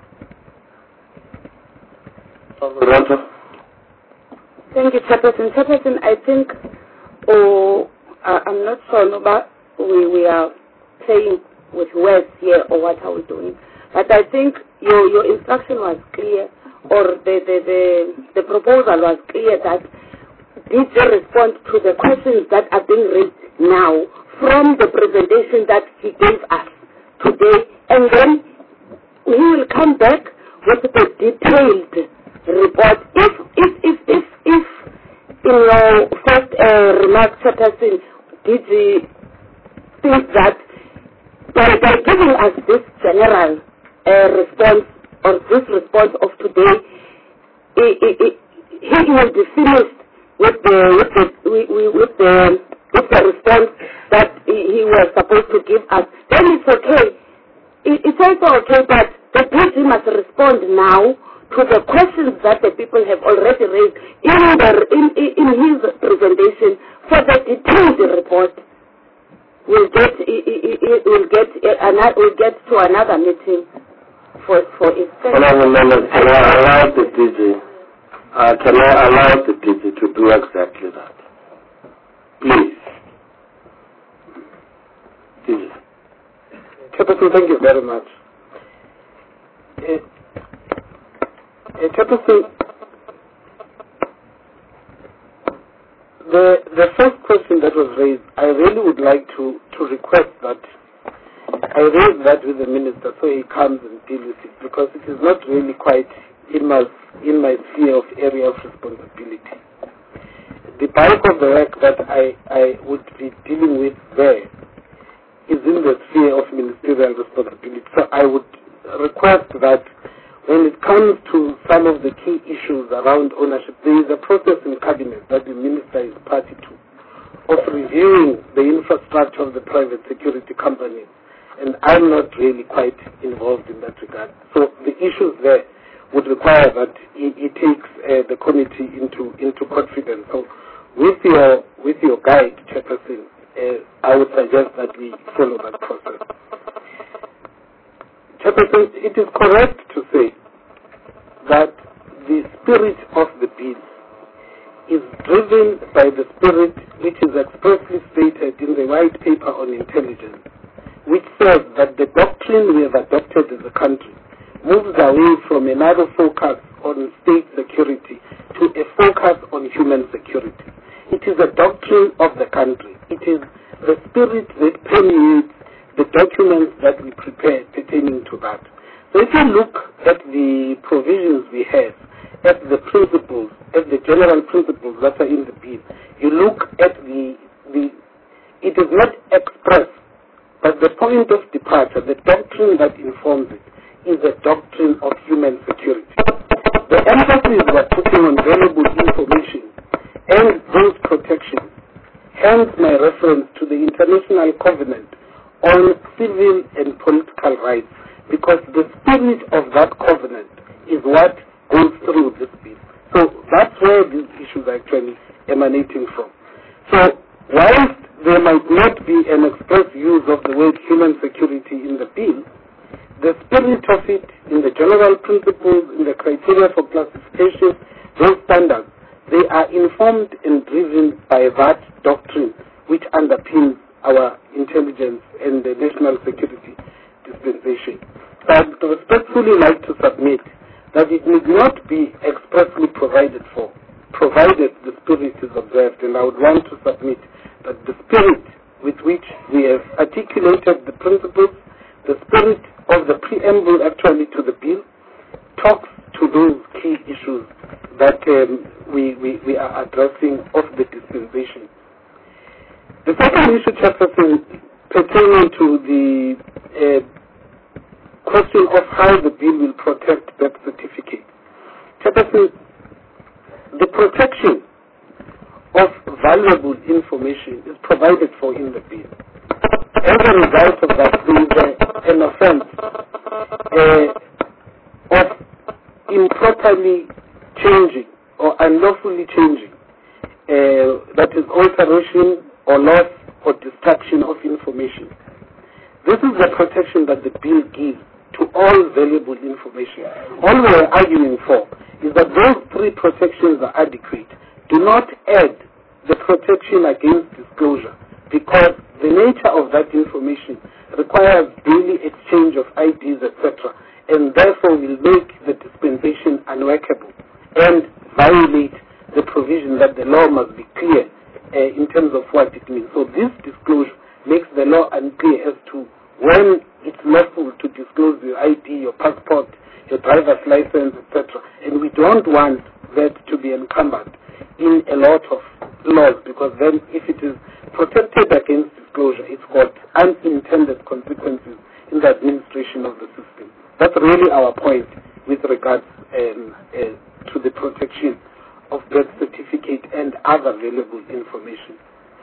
Thank you, Chairperson. Chairperson, I think, oh, uh, I'm not sure, no, but we, we are playing with words here, or what are we doing? But I think your your instruction was clear, or the the, the, the proposal was clear that did you respond to the questions that are being raised now from the presentation that he gave us today, and then he will come back with the detailed report. If if if if, if in your first uh, remark, Chairperson, did you think that by, by giving us this general uh, response, or this response of today, it, it, it, he will be finished with the with the with the with the response that he, he was supposed to give us, then it's okay. It, it's also okay, but the P G must respond now to the questions that the people have already raised in the in, in his presentation for the detailed report. We'll get we'll get another we'll get to another meeting for for it. Can I allow the D G? Uh, can I allow the D G to do exactly that? Please. D G. Chairperson, thank you very much. Uh, uh, Chairperson, the the first question that was raised, I really would like to, to request that I raise that with the minister so he comes and deals with it, because it is not really quite in my in my sphere of area of responsibility. The bulk of the work that I, I would be dealing with there is in the sphere of ministerial responsibility. So I would request that when it comes to some of the key issues around ownership, there is a process in cabinet that the minister is party to, of reviewing the infrastructure of the private security companies, and I'm not really quite involved in that regard. So the issues there would require that it, it takes uh, the committee into into confidence. So with your with your guide, Chairperson, uh, I would suggest that we follow that process. Chairperson, it is correct to say that the spirit of the bill is driven by the spirit which is expressly stated in the white paper on intelligence, which says that the doctrine we have adopted as a country moves away from a narrow focus on state security to a focus on human security. It is a doctrine of the country. It is the spirit that permeates the documents that we prepare pertaining to that. So if you look at the provisions we have, at the principles, at the general principles that are in the bill, you look at the, the it is not expressed, but the point of departure, the doctrine that informs it, is a doctrine of human security. The emphasis we're putting on valuable information and those protections, hence my reference to the International Covenant on Civil and Political Rights, because the spirit of that covenant is what goes through this bill. So that's where these issues are actually emanating from. So whilst there might not be an express use of the word human security in the bill, the spirit of it in the general principles, in the criteria for classification, those standards, they are informed and driven by that doctrine which underpins our intelligence and the national security dispensation. So I would respectfully like to submit that it need not be expressly provided for, provided the spirit is observed. And I would want to submit that the spirit with which we have articulated the principles, the spirit of the preamble actually to the bill, talks to those key issues that um, we, we, we are addressing of the dispensation. The second issue, Chairperson, pertaining to the uh, question of how the bill will protect birth certificates. Chairperson, the protection of valuable information is provided for in the bill. As a result of that, there is a, an offense uh, of improperly changing or unlawfully changing, uh, that is alteration or loss or destruction of information. This is the protection that the bill gives to all valuable information. All we are arguing for is that those three protections are adequate. Do not add the protection against disclosure, because the nature of that information requires daily exchange of I Ds, et cetera, and therefore will make the dispensation unworkable and violate the provision that the law must be clear uh, in terms of what it means. So this disclosure makes the law unclear as to when it's lawful to disclose your I D, your passport, your driver's license, et cetera. And we don't want that to be encumbered in a lot of laws, because then if it is protected against disclosure, it's got unintended consequences in the administration of the system. That's really our point with regards um, uh, to the protection of birth certificate and other valuable information.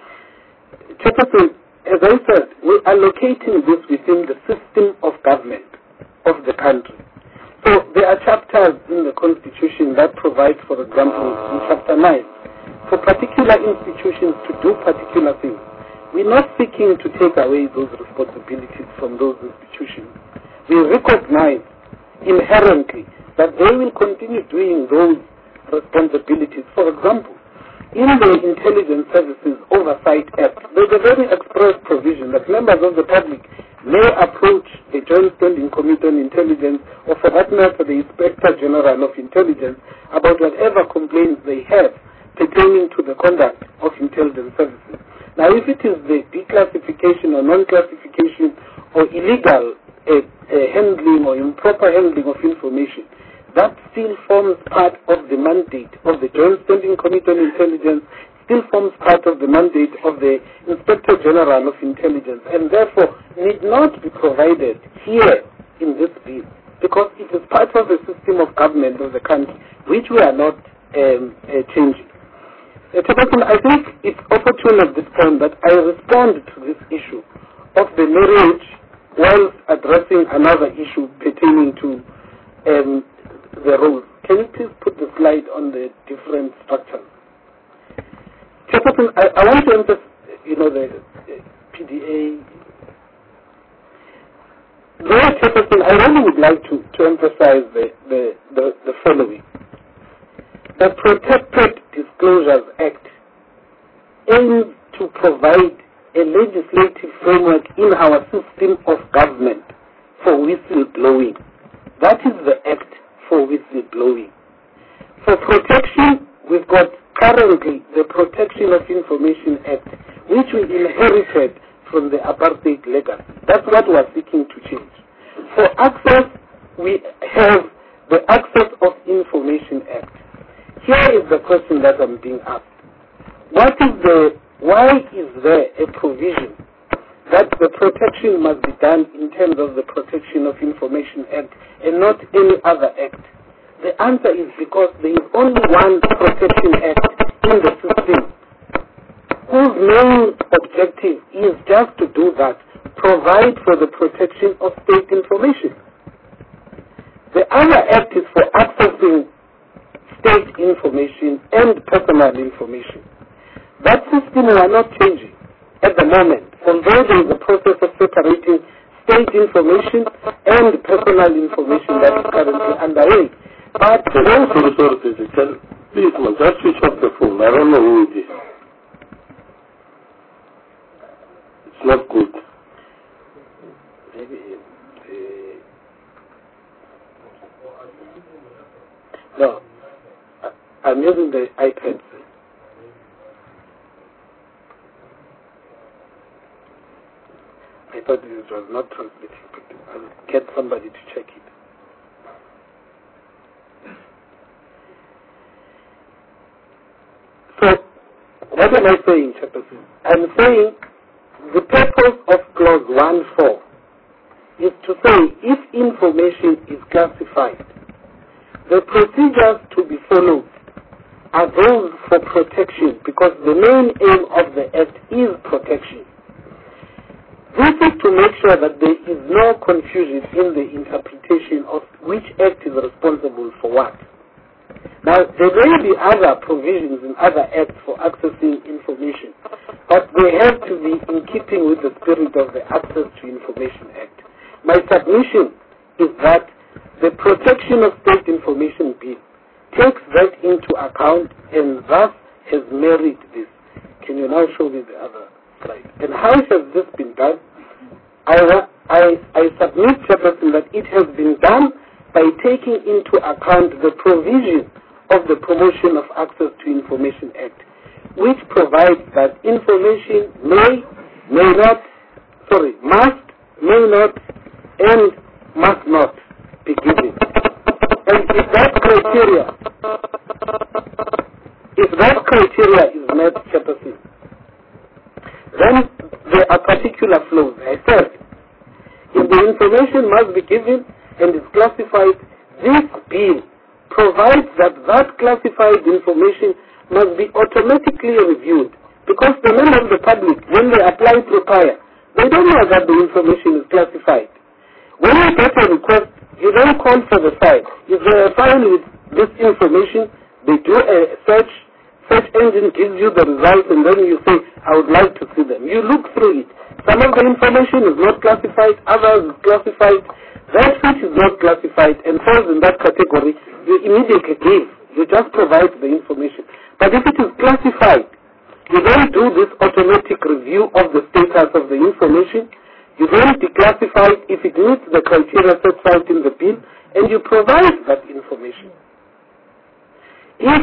Chairperson, as I said, we're allocating this within the system of government of the country. So there are chapters in the Constitution that provide, for example, in Chapter nine, for particular institutions to do particular things. We're not seeking to take away those responsibilities from those institutions. We recognize inherently that they will continue doing those responsibilities. For example, in the Intelligence Services Oversight Act, there's a very express provision that members of the public may approach the Joint Standing Committee on Intelligence, or for that matter the Inspector General of Intelligence, about whatever complaints they have pertaining to the conduct of intelligence services. Now, if it is the declassification or non-classification or illegal uh, uh, handling or improper handling of information, that still forms part of the mandate of the Joint Standing Committee on Intelligence, still forms part of the mandate of the Inspector General of Intelligence, and therefore need not be provided here in this bill, because it is part of the system of government of the country, which we are not um, uh, changing. Uh, I think it's opportune at this point that I respond to this issue of the marriage while addressing another issue pertaining to um, the rules. Can you please put the slide on the different structures? I, I want to emphasize, you know, the, the P D A. There, Chairperson, I really would like to, to emphasize the, the, the, the following. The Protected Disclosures Act aims to provide a legislative framework in our system of government for whistleblowing. That is the act for whistleblowing. For protection, we've got currently the Protection of Information Act, which we inherited from the apartheid legacy. That's what we're seeking to change. For access, we have the Access of Information Act. Here is the question that I'm being asked. What is the, why is there a provision that the protection must be done in terms of the Protection of Information Act and not any other act? The answer is because there is only one Protection Act in the system whose main objective is just to do that, provide for the protection of state information. The other act is for accessing state information and personal information. That system we are not changing at the moment, although there is a process of separating state information and personal information that is currently underway. But sorry, sorry, sorry, can, Please, man, just switch off the phone. I don't know who it is. It's not good. Maybe uh, no, I, I'm using the iPad. I thought this was not transmitting, but I'll get somebody to check it. So, what am I saying, Chairperson? I'm saying the purpose of clause one four is to say if information is classified, the procedures to be followed are those for protection, because the main aim of the Act is protection. This is to make sure that there is no confusion in the interpretation of which Act is responsible for what. Now, there may be other provisions in other acts for accessing information, but they have to be in keeping with the spirit of the Access to Information Act. My submission is that the Protection of State Information Bill takes that into account and thus has married this. Can you now show me the other slide? And how has this been done? I, I, I submit, Chairperson, that it has been done by taking into account the provision of the Promotion of Access to Information Act, which provides that information may, may not, sorry, must, may not, and must not be given. And if that criteria, if that criteria is met, Chairperson, then there are particular flows. I said, if the information must be given and is classified, this bill provides that that classified information must be automatically reviewed, because the members of the public, when they apply through P I A, they don't know that the information is classified. When you get a request, you don't call for the file. If they are fine with this information, they do a search, search engine gives you the results, and then you say, I would like to see them. You look through it. Some of the information is not classified, others is classified. That which is not classified and falls in that category, you immediately give. You just provide the information. But if it is classified, you don't do this automatic review of the status of the information. You don't declassify it if it meets the criteria set out in the bill, and you provide that information. If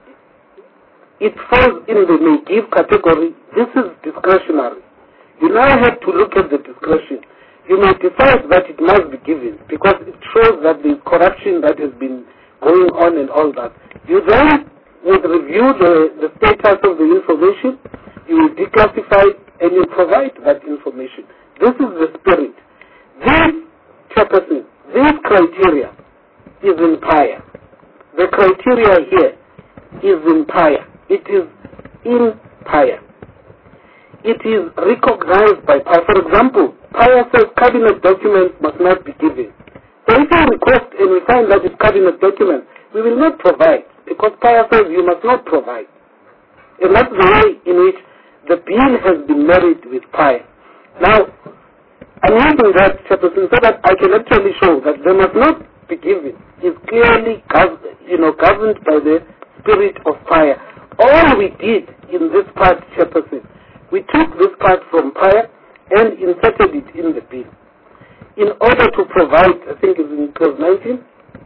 it falls in the may give category, this is discretionary. You now have to look at the discretion. You may decide that it must be given because it shows that there is corruption that has been going on and all that. You then would review the, the status of the information, you will declassify it, and you provide that information. This is the spirit. This, Chairperson, this criteria is in P I A. The criteria here is in P I A. It is in P I A. It is recognized by P I A. For example, P I A says cabinet documents must not be given. So if you request and we find that it's cabinet documents, we will not provide, because P I A says you must not provide. And that's the way in which the bill has been married with P I A. Now, I'm using that, Chairperson, so that I can actually show that they must not be given is clearly you know, governed by the spirit of P I A. All we did in this part, Chairperson, we took this part from P I A and inserted it in the bill in order to provide, I think it's in clause nineteen,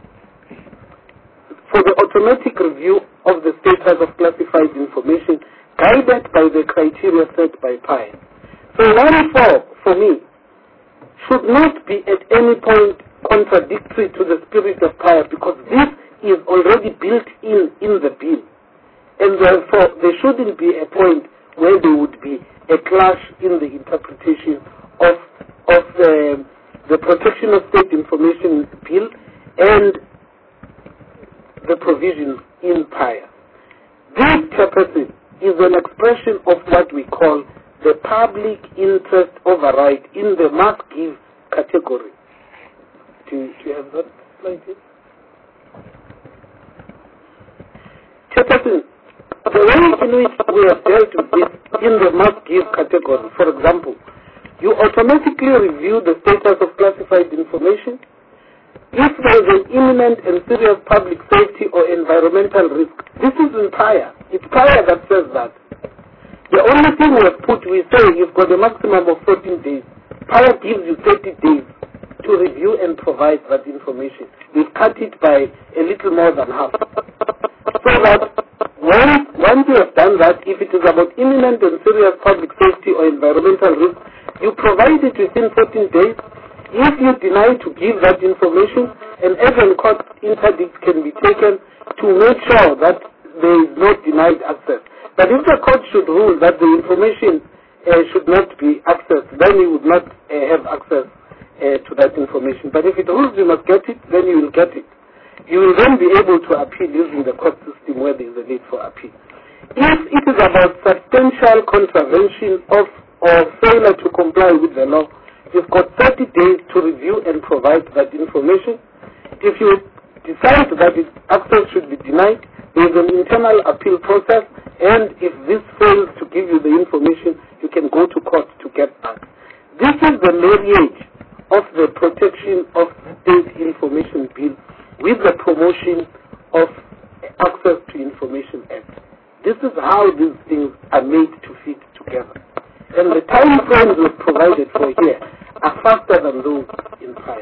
for the automatic review of the status of classified information guided by the criteria set by P I A. So one four, for me, should not be at any point contradictory to the spirit of P I A, because this is already built in in the bill. And therefore, there shouldn't be a point where there would be a clash in the interpretation of, of the, the Protection of State Information Bill and the provisions in P I A. This, Chairperson, is an expression of what we call the public interest override in the must-give category. Do you, do you have that slide here? Chairperson, the way in which we have dealt with this in the must-give category, for example, you automatically review the status of classified information, if there is an imminent and serious public safety or environmental risk. This is in prior. It's prior that says that. The only thing we have put, we say you've got a maximum of fourteen days. Prior gives you thirty days to review and provide that information. We've cut it by a little more than half. So that once, once you have done that, if it is about imminent and serious public safety or environmental risk, you provide it within fourteen days. If you deny to give that information, an urgent court interdict can be taken to make sure that there is no denied access. But if the court should rule that the information uh, should not be accessed, then you would not uh, have access uh, to that information. But if it rules you must get it, then you will get it. You will then be able to appeal using the court system where there is a need for appeal. If it is about substantial contravention of or failure to comply with the law, you've got thirty days to review and provide that information. If you decide that it, access should be denied, there is an internal appeal process, and if this fails to give you the information, you can go to court to get back. This is the marriage of the Protection of State Information Bill with the Promotion of Access to Information Act. This is how these things are made to fit together. And the time frames we've provided for here are faster than those in prior.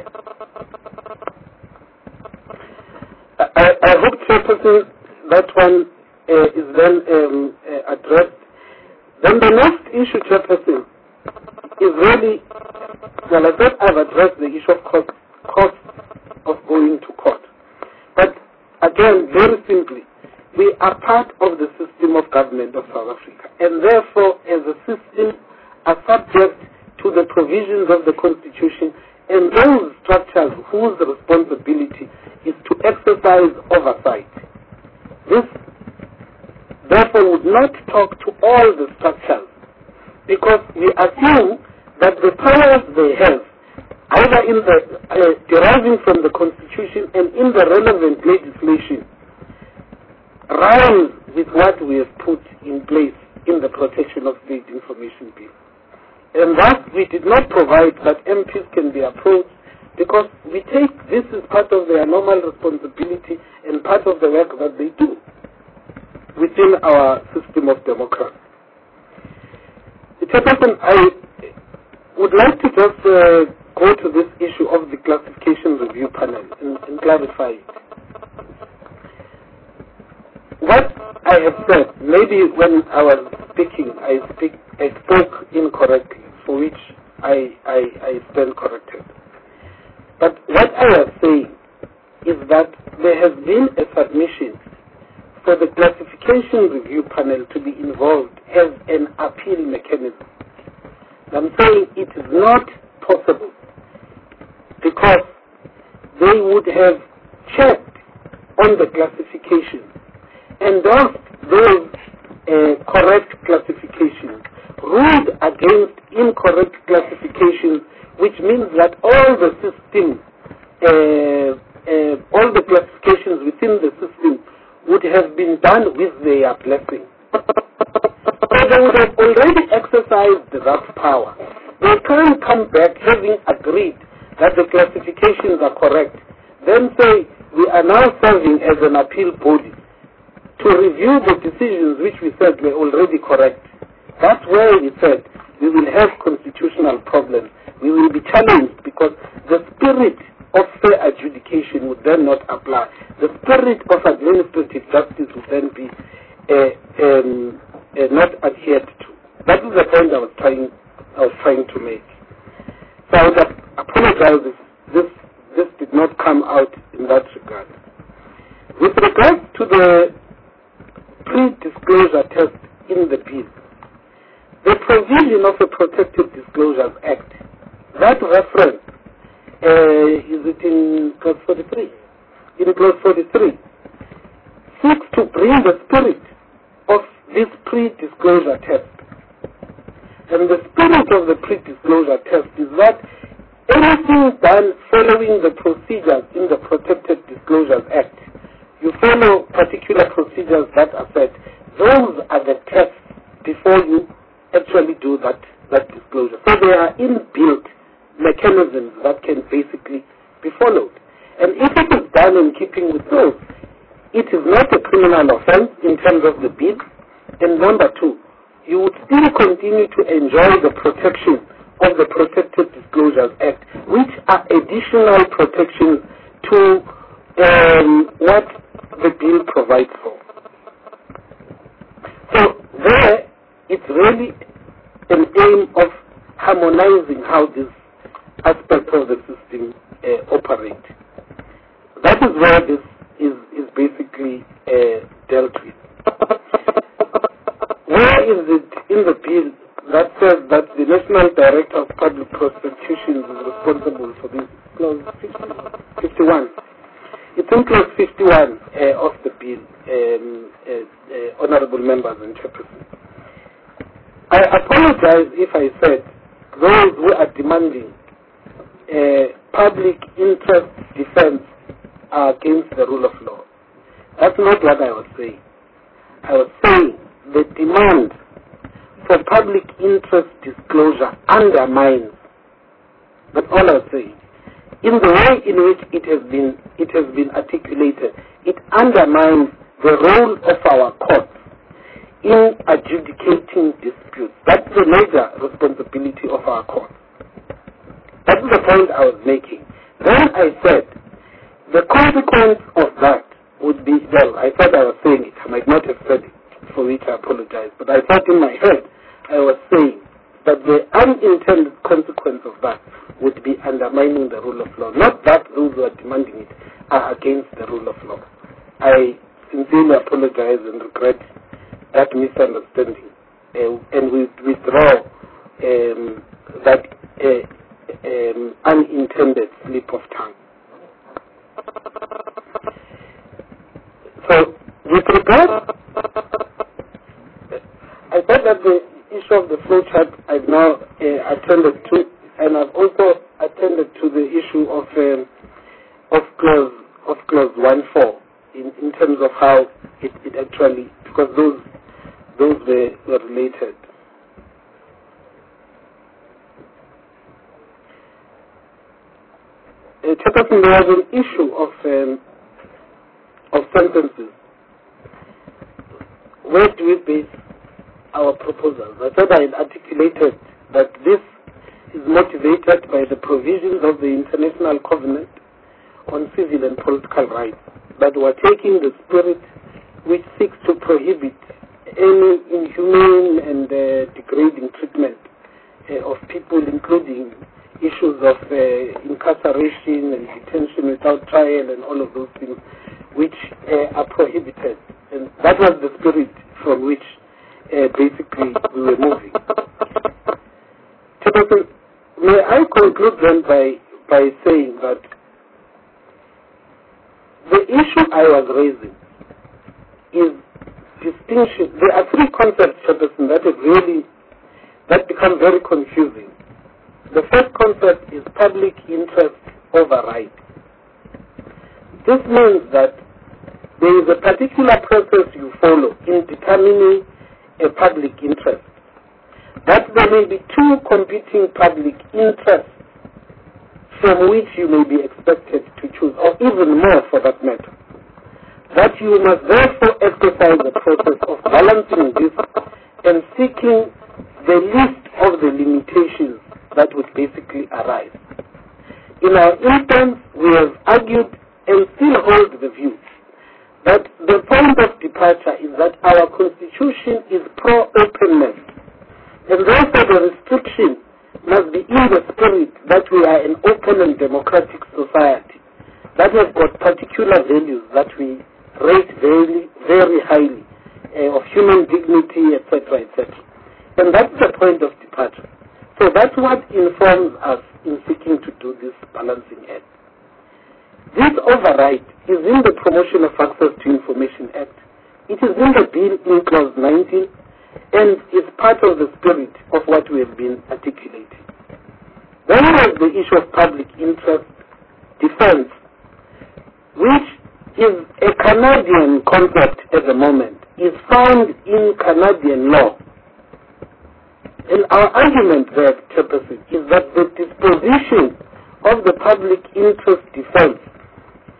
I, I hope, Chairperson, that one uh, is then um, uh, addressed. Then the next issue, Chairperson, is really, well, I thought I've addressed the issue of cost, cost of going to court. But again, very simply, we are part of the system of government of South Africa, and therefore, as a system, are subject to the provisions of the Constitution and those structures whose responsibility is to exercise oversight. This, therefore, would not talk to all the structures, because we assume that the powers they have, either in the uh, deriving from the Constitution and in the relevant legislation, rhymes with what we have put in place in the Protection of State Information Bill. And thus, we did not provide that M Ps can be approached, because we take this as part of their normal responsibility and part of the work that they do within our system of democracy. Chairperson, I would like to just uh, go to this issue of the classification review panel and, and clarify it. What I have said, maybe when I was speaking, I, speak, I spoke incorrectly, for which I, I, I stand corrected. But what I was saying is that there has been a submission for the classification review panel to be involved as an appeal mechanism. I'm saying it is not possible, because they would have checked on the classification, endorsed those uh, correct classifications, ruled against incorrect classifications, which means that all the system, uh, uh, all the classifications within the system would have been done with their blessing. So they would have already exercised that power. They can't come back having agreed that the classifications are correct, then say, we are now serving as an appeal body to review the decisions which we said were already correct. That's where we said we will have constitutional problems. We will be challenged, because the spirit of fair adjudication would then not apply. The spirit of administrative justice would then be uh, um, uh, not adhered to. That is the point I was trying, I was trying to make. So I would apologize if this, this did not come out in that regard. With regard to the pre-disclosure test in the bill, the provision of the Protected Disclosures Act, that reference, uh, is it in clause forty-three? In clause forty-three, seeks to bring the spirit of this pre-disclosure test. And the spirit of the pre-disclosure test is that anything done following the procedures in the Protected Disclosures Act, you follow particular procedures that are set. Those are the tests before you actually do that, that disclosure. So there are inbuilt mechanisms that can basically be followed. And if it is done in keeping with those, it is not a criminal offense in terms of the bill. And number two, you would still continue to enjoy the protection of the Protected Disclosures Act, which are additional protections to um, what the bill provides for. So there, it's really an aim of harmonizing how this aspect of the system uh, operate. That is where this is, is basically uh, dealt with. Where is it in the bill that says that the National Director of Public Prosecutions is responsible for this? Clause fifty-one. It's in clause fifty-one uh, of the bill, um, uh, uh, honorable members and chairperson. I apologize if I said those who are demanding uh, public interest defense are against the rule of law. That's not what I was saying. I was saying the demand for public interest disclosure undermines. That's all I was saying. In the way in which it has been it has been articulated, it undermines the role of our courts in adjudicating disputes. That's the major responsibility of our courts. That's the point I was making. Then I said the consequence of that would be, well, I thought I was saying it. I might not have said it, for which I apologize. But I thought in my head I was saying that the unintended consequence of that would be undermining the rule of law. Not that those who are demanding it are against the rule of law. I sincerely apologize and regret that misunderstanding, uh, and we withdraw um, that uh, um, unintended slip of tongue. So, with regard, I thought that the issue of the flowchart I've now uh, attended to, and I've also attended to the issue of um, of clause of clause one four in, in terms of how it, it actually, because those those were, were related. Uh, Chairperson, there was an issue of um, of sentences. Where do we base our proposals? I thought I had articulated that this is motivated by the provisions of the International Covenant on Civil and Political Rights, that we're taking the spirit which seeks to prohibit any inhumane and uh, degrading treatment uh, of people, including issues of uh, incarceration and detention without trial and all of those things, which uh, are prohibited. And that was the spirit from which uh, basically we were moving. Chairperson, may I conclude then by, by saying that the issue I was raising is distinction. There are three concepts, Chairperson, that have really, that become very confusing. The first concept is public interest override. This means that there is a particular process you follow in determining a public interest. That there may be two competing public interests from which you may be expected to choose, or even more for that matter. That you must therefore exercise the process of balancing this and seeking the least of the limitations that would basically arise. In our instance, we have argued and still hold the view that the point of departure is that our constitution is pro-openness, and therefore the restriction must be in the spirit that we are an open and democratic society that has got particular values that we rate very, very highly, uh, of human dignity, et cetera, et cetera. And that's the point of departure. So that's what informs us in seeking to do this balancing act. This override is in the Promotion of Access to Information Act. It is in the bill in clause nineteen, and is part of the spirit of what we have been articulating. Then there is the issue of public interest defense, which is a Canadian concept at the moment, is found in Canadian law. And our argument there, Chairperson, is that the disposition of the public interest defense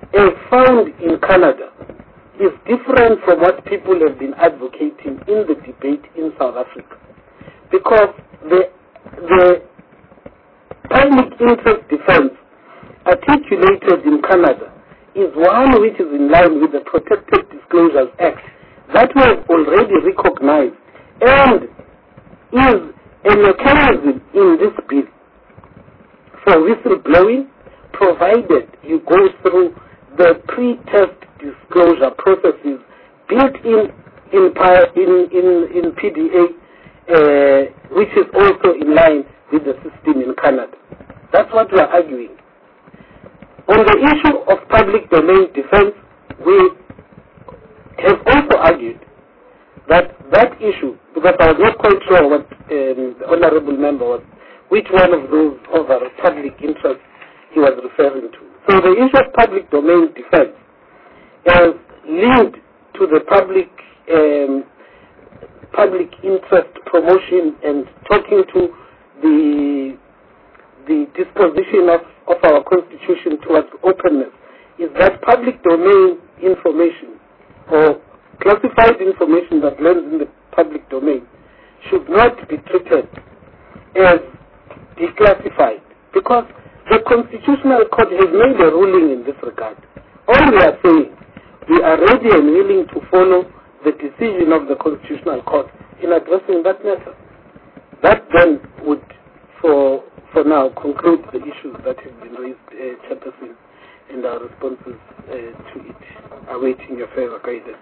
as found in Canada is different from what people have been advocating in the debate in South Africa. Because the, the public interest defense articulated in Canada is one which is in line with the Protected Disclosures Act that we have already recognized and is a mechanism in this bill for whistleblowing, provided you go through the pre-test disclosure processes built in in in in, in P D A, uh, which is also in line with the system in Canada. That's what we are arguing. On the issue of public domain defense, we have also argued that that issue, because I was not quite sure what um, the honourable member was, which one of those other public interests he was referring to. So the issue of public domain defense is linked to the public um, public interest promotion and talking to the the disposition of, of our constitution towards openness, is that public domain information or classified information that lands in the public domain should not be treated as declassified, because the Constitutional Court has made a ruling in this regard. All we are saying, we are ready and willing to follow the decision of the Constitutional Court in addressing that matter. That then would, for for now, conclude the issues that have been raised, uh, Chairperson, and our responses uh, to it, awaiting your further guidance.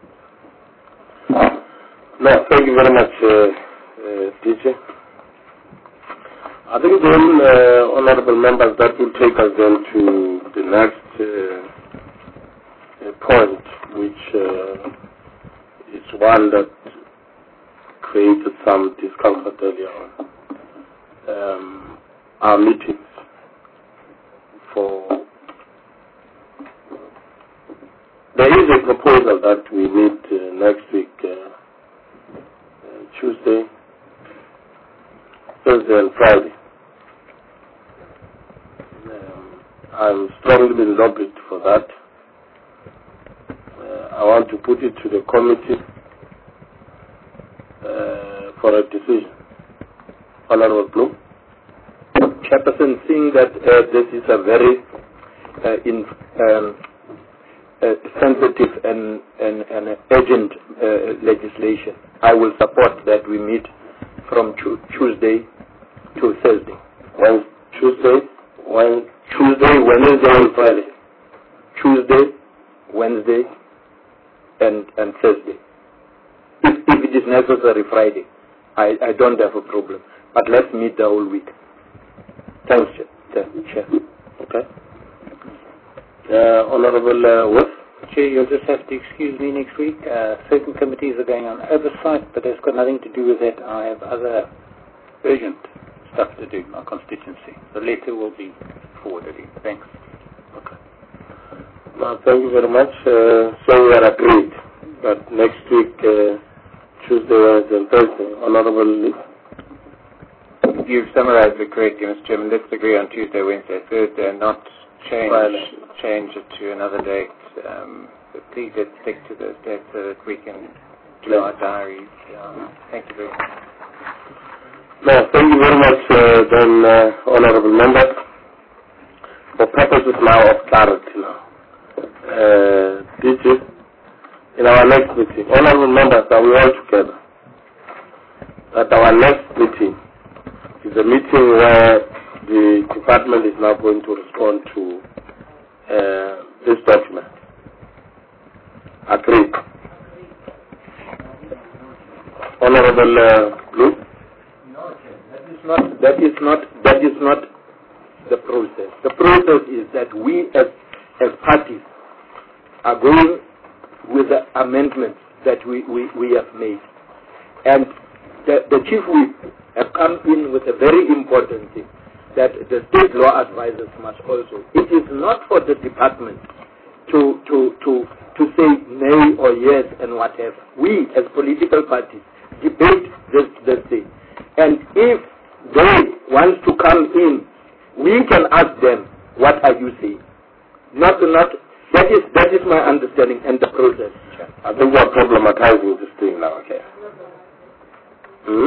No, thank you very much, uh, uh, D J. I think then, uh, honourable members, that will take us then to the next uh, uh, point, which uh, is one that created some discomfort earlier on. Um, our meetings for... There is a proposal that we meet uh, next week, uh, uh, Tuesday, Thursday and Friday. Um, I'm strongly been lobbied for that. Uh, I want to put it to the committee uh, for a decision. Honourable Bloom. Chairperson, seeing that uh, this is a very uh, in, um, uh, sensitive and, and, and urgent uh, legislation, I will support that we meet from Tuesday to Thursday. When Tuesday, when Tuesday, Wednesday, and Friday. Tuesday, Wednesday, and and Thursday. If, if it is necessary, Friday. I, I don't have a problem. But let's meet the whole week. Thanks, Chair. Chair. Okay. Uh, Honourable uh, Wolf. Chair, you'll just have to excuse me next week. Uh, certain committees are going on oversight, but that's got nothing to do with that. I have other urgent stuff to do in my constituency. The letter will be forwarded in. Thanks. Okay. Well, thank you very much. Uh, so we are agreed that next week, uh, Tuesday, Wednesday, and Thursday, Honourable Lee. You've summarized it correctly, Mister Chairman. Let's agree on Tuesday, Wednesday, Thursday, and not change change it to another date. Um, but please let's stick to those dates so that we can do our diaries. Um, thank you very much. No, thank you very much, uh, then, uh, honourable members. For purposes now of clarity now, uh, D J, in our next meeting, honourable members, are we all together? At our next meeting is a meeting where the department is now going to respond to uh, this document. Agreed. Honourable uh, Blue? Not, that is not that is not the process. The process is that we as as parties are going with the amendments that we, we, we have made. And the, the chief whip have come in with a very important thing, that the state law advisors must also. It is not for the department to to to to say nay or yes and whatever. We as political parties debate this this thing. And if they want to come in, we can ask them, what are you saying? Not, not, That is that is my understanding and the process. I think we are problematizing this thing now, okay? Hmm?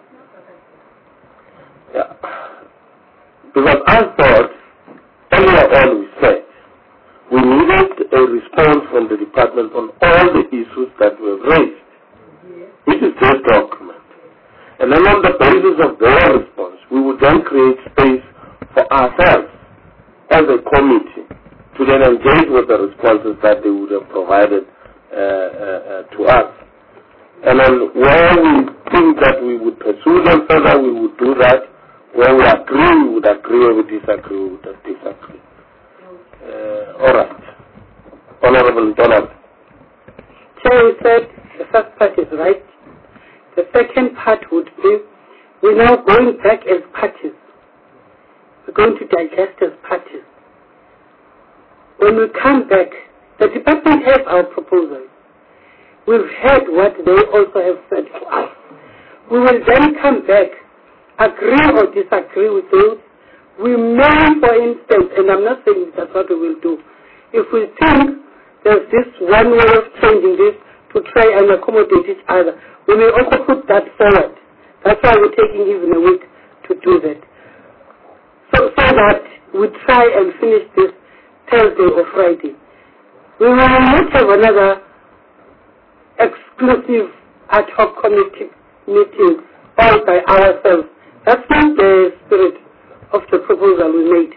Yeah. Because I thought, earlier on we said, we needed a response from the department on all the issues that were raised, which is their document. And then on the basis of their response, we would then create space for ourselves as a committee to then engage with the responses that they would have provided uh, uh, uh, to us. And then where we think that we would pursue them further, we would do that. Where we agree, we would agree. Where we disagree, we would disagree. Uh, all right. Honorable Donald. Chair, you said the first part is right. The second part would be we're now going back as parties. We're going to digest as parties. When we come back, the department has our proposal. We've heard what they also have said to us. We will then come back, agree or disagree with those. We may, for instance, and I'm not saying that's what we will do, if we think there's this one way of changing this to try and accommodate each other, we may also put that forward. That's why we're taking even a week to do that. So, so that we try and finish this Thursday or Friday. We will not have another exclusive ad hoc committee meeting all by ourselves. That's not the spirit of the proposal we made.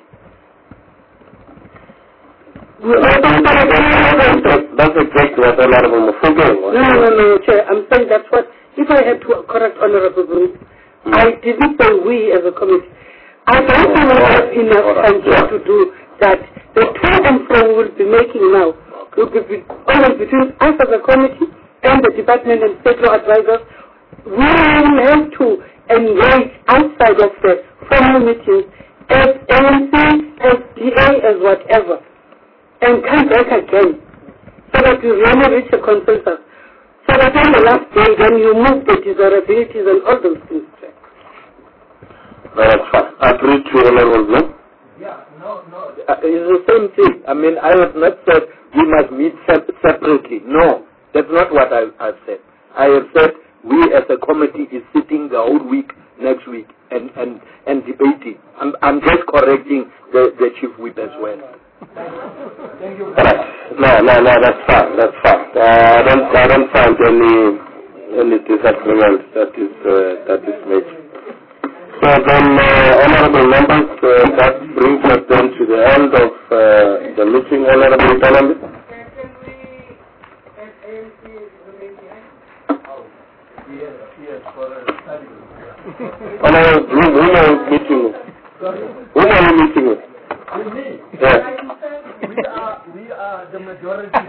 We that's exactly what Honorable Mufuge was. No, no, no, Chair. I'm saying that's what, if I had to correct Honorable Bruce, mm. I didn't say we as a committee. I don't think we have enough time right. to do that. The to and from we'll be making now will be always between us as a committee and the department and state law advisors. We will have to engage outside of the formal meetings as A N C, as D A, as whatever, and come back again so that we really reach a consensus. So that on the last day, then you move the desirabilities and all those things. No, that's fine. I agree to Honorable Blum. Yeah, no, no. Uh, it's the same thing. I mean, I have not said we must meet sep- separately. No, that's not what I, I've said. I have said we as a committee is sitting the whole week next week and, and, and debating. I'm, I'm just correcting the, the chief whip as well. Thank you. Right. No, no, no, that's fine. That's fine. Uh, I don't, I don't find any, any disagreement that is, uh, that is made. So then, uh, honorable members, uh, that brings us then to the end of uh, the meeting. Honorable Donald. Honorable, who, who are you meeting with? Who are you meeting with? With me? Yes. We are, we are the majority.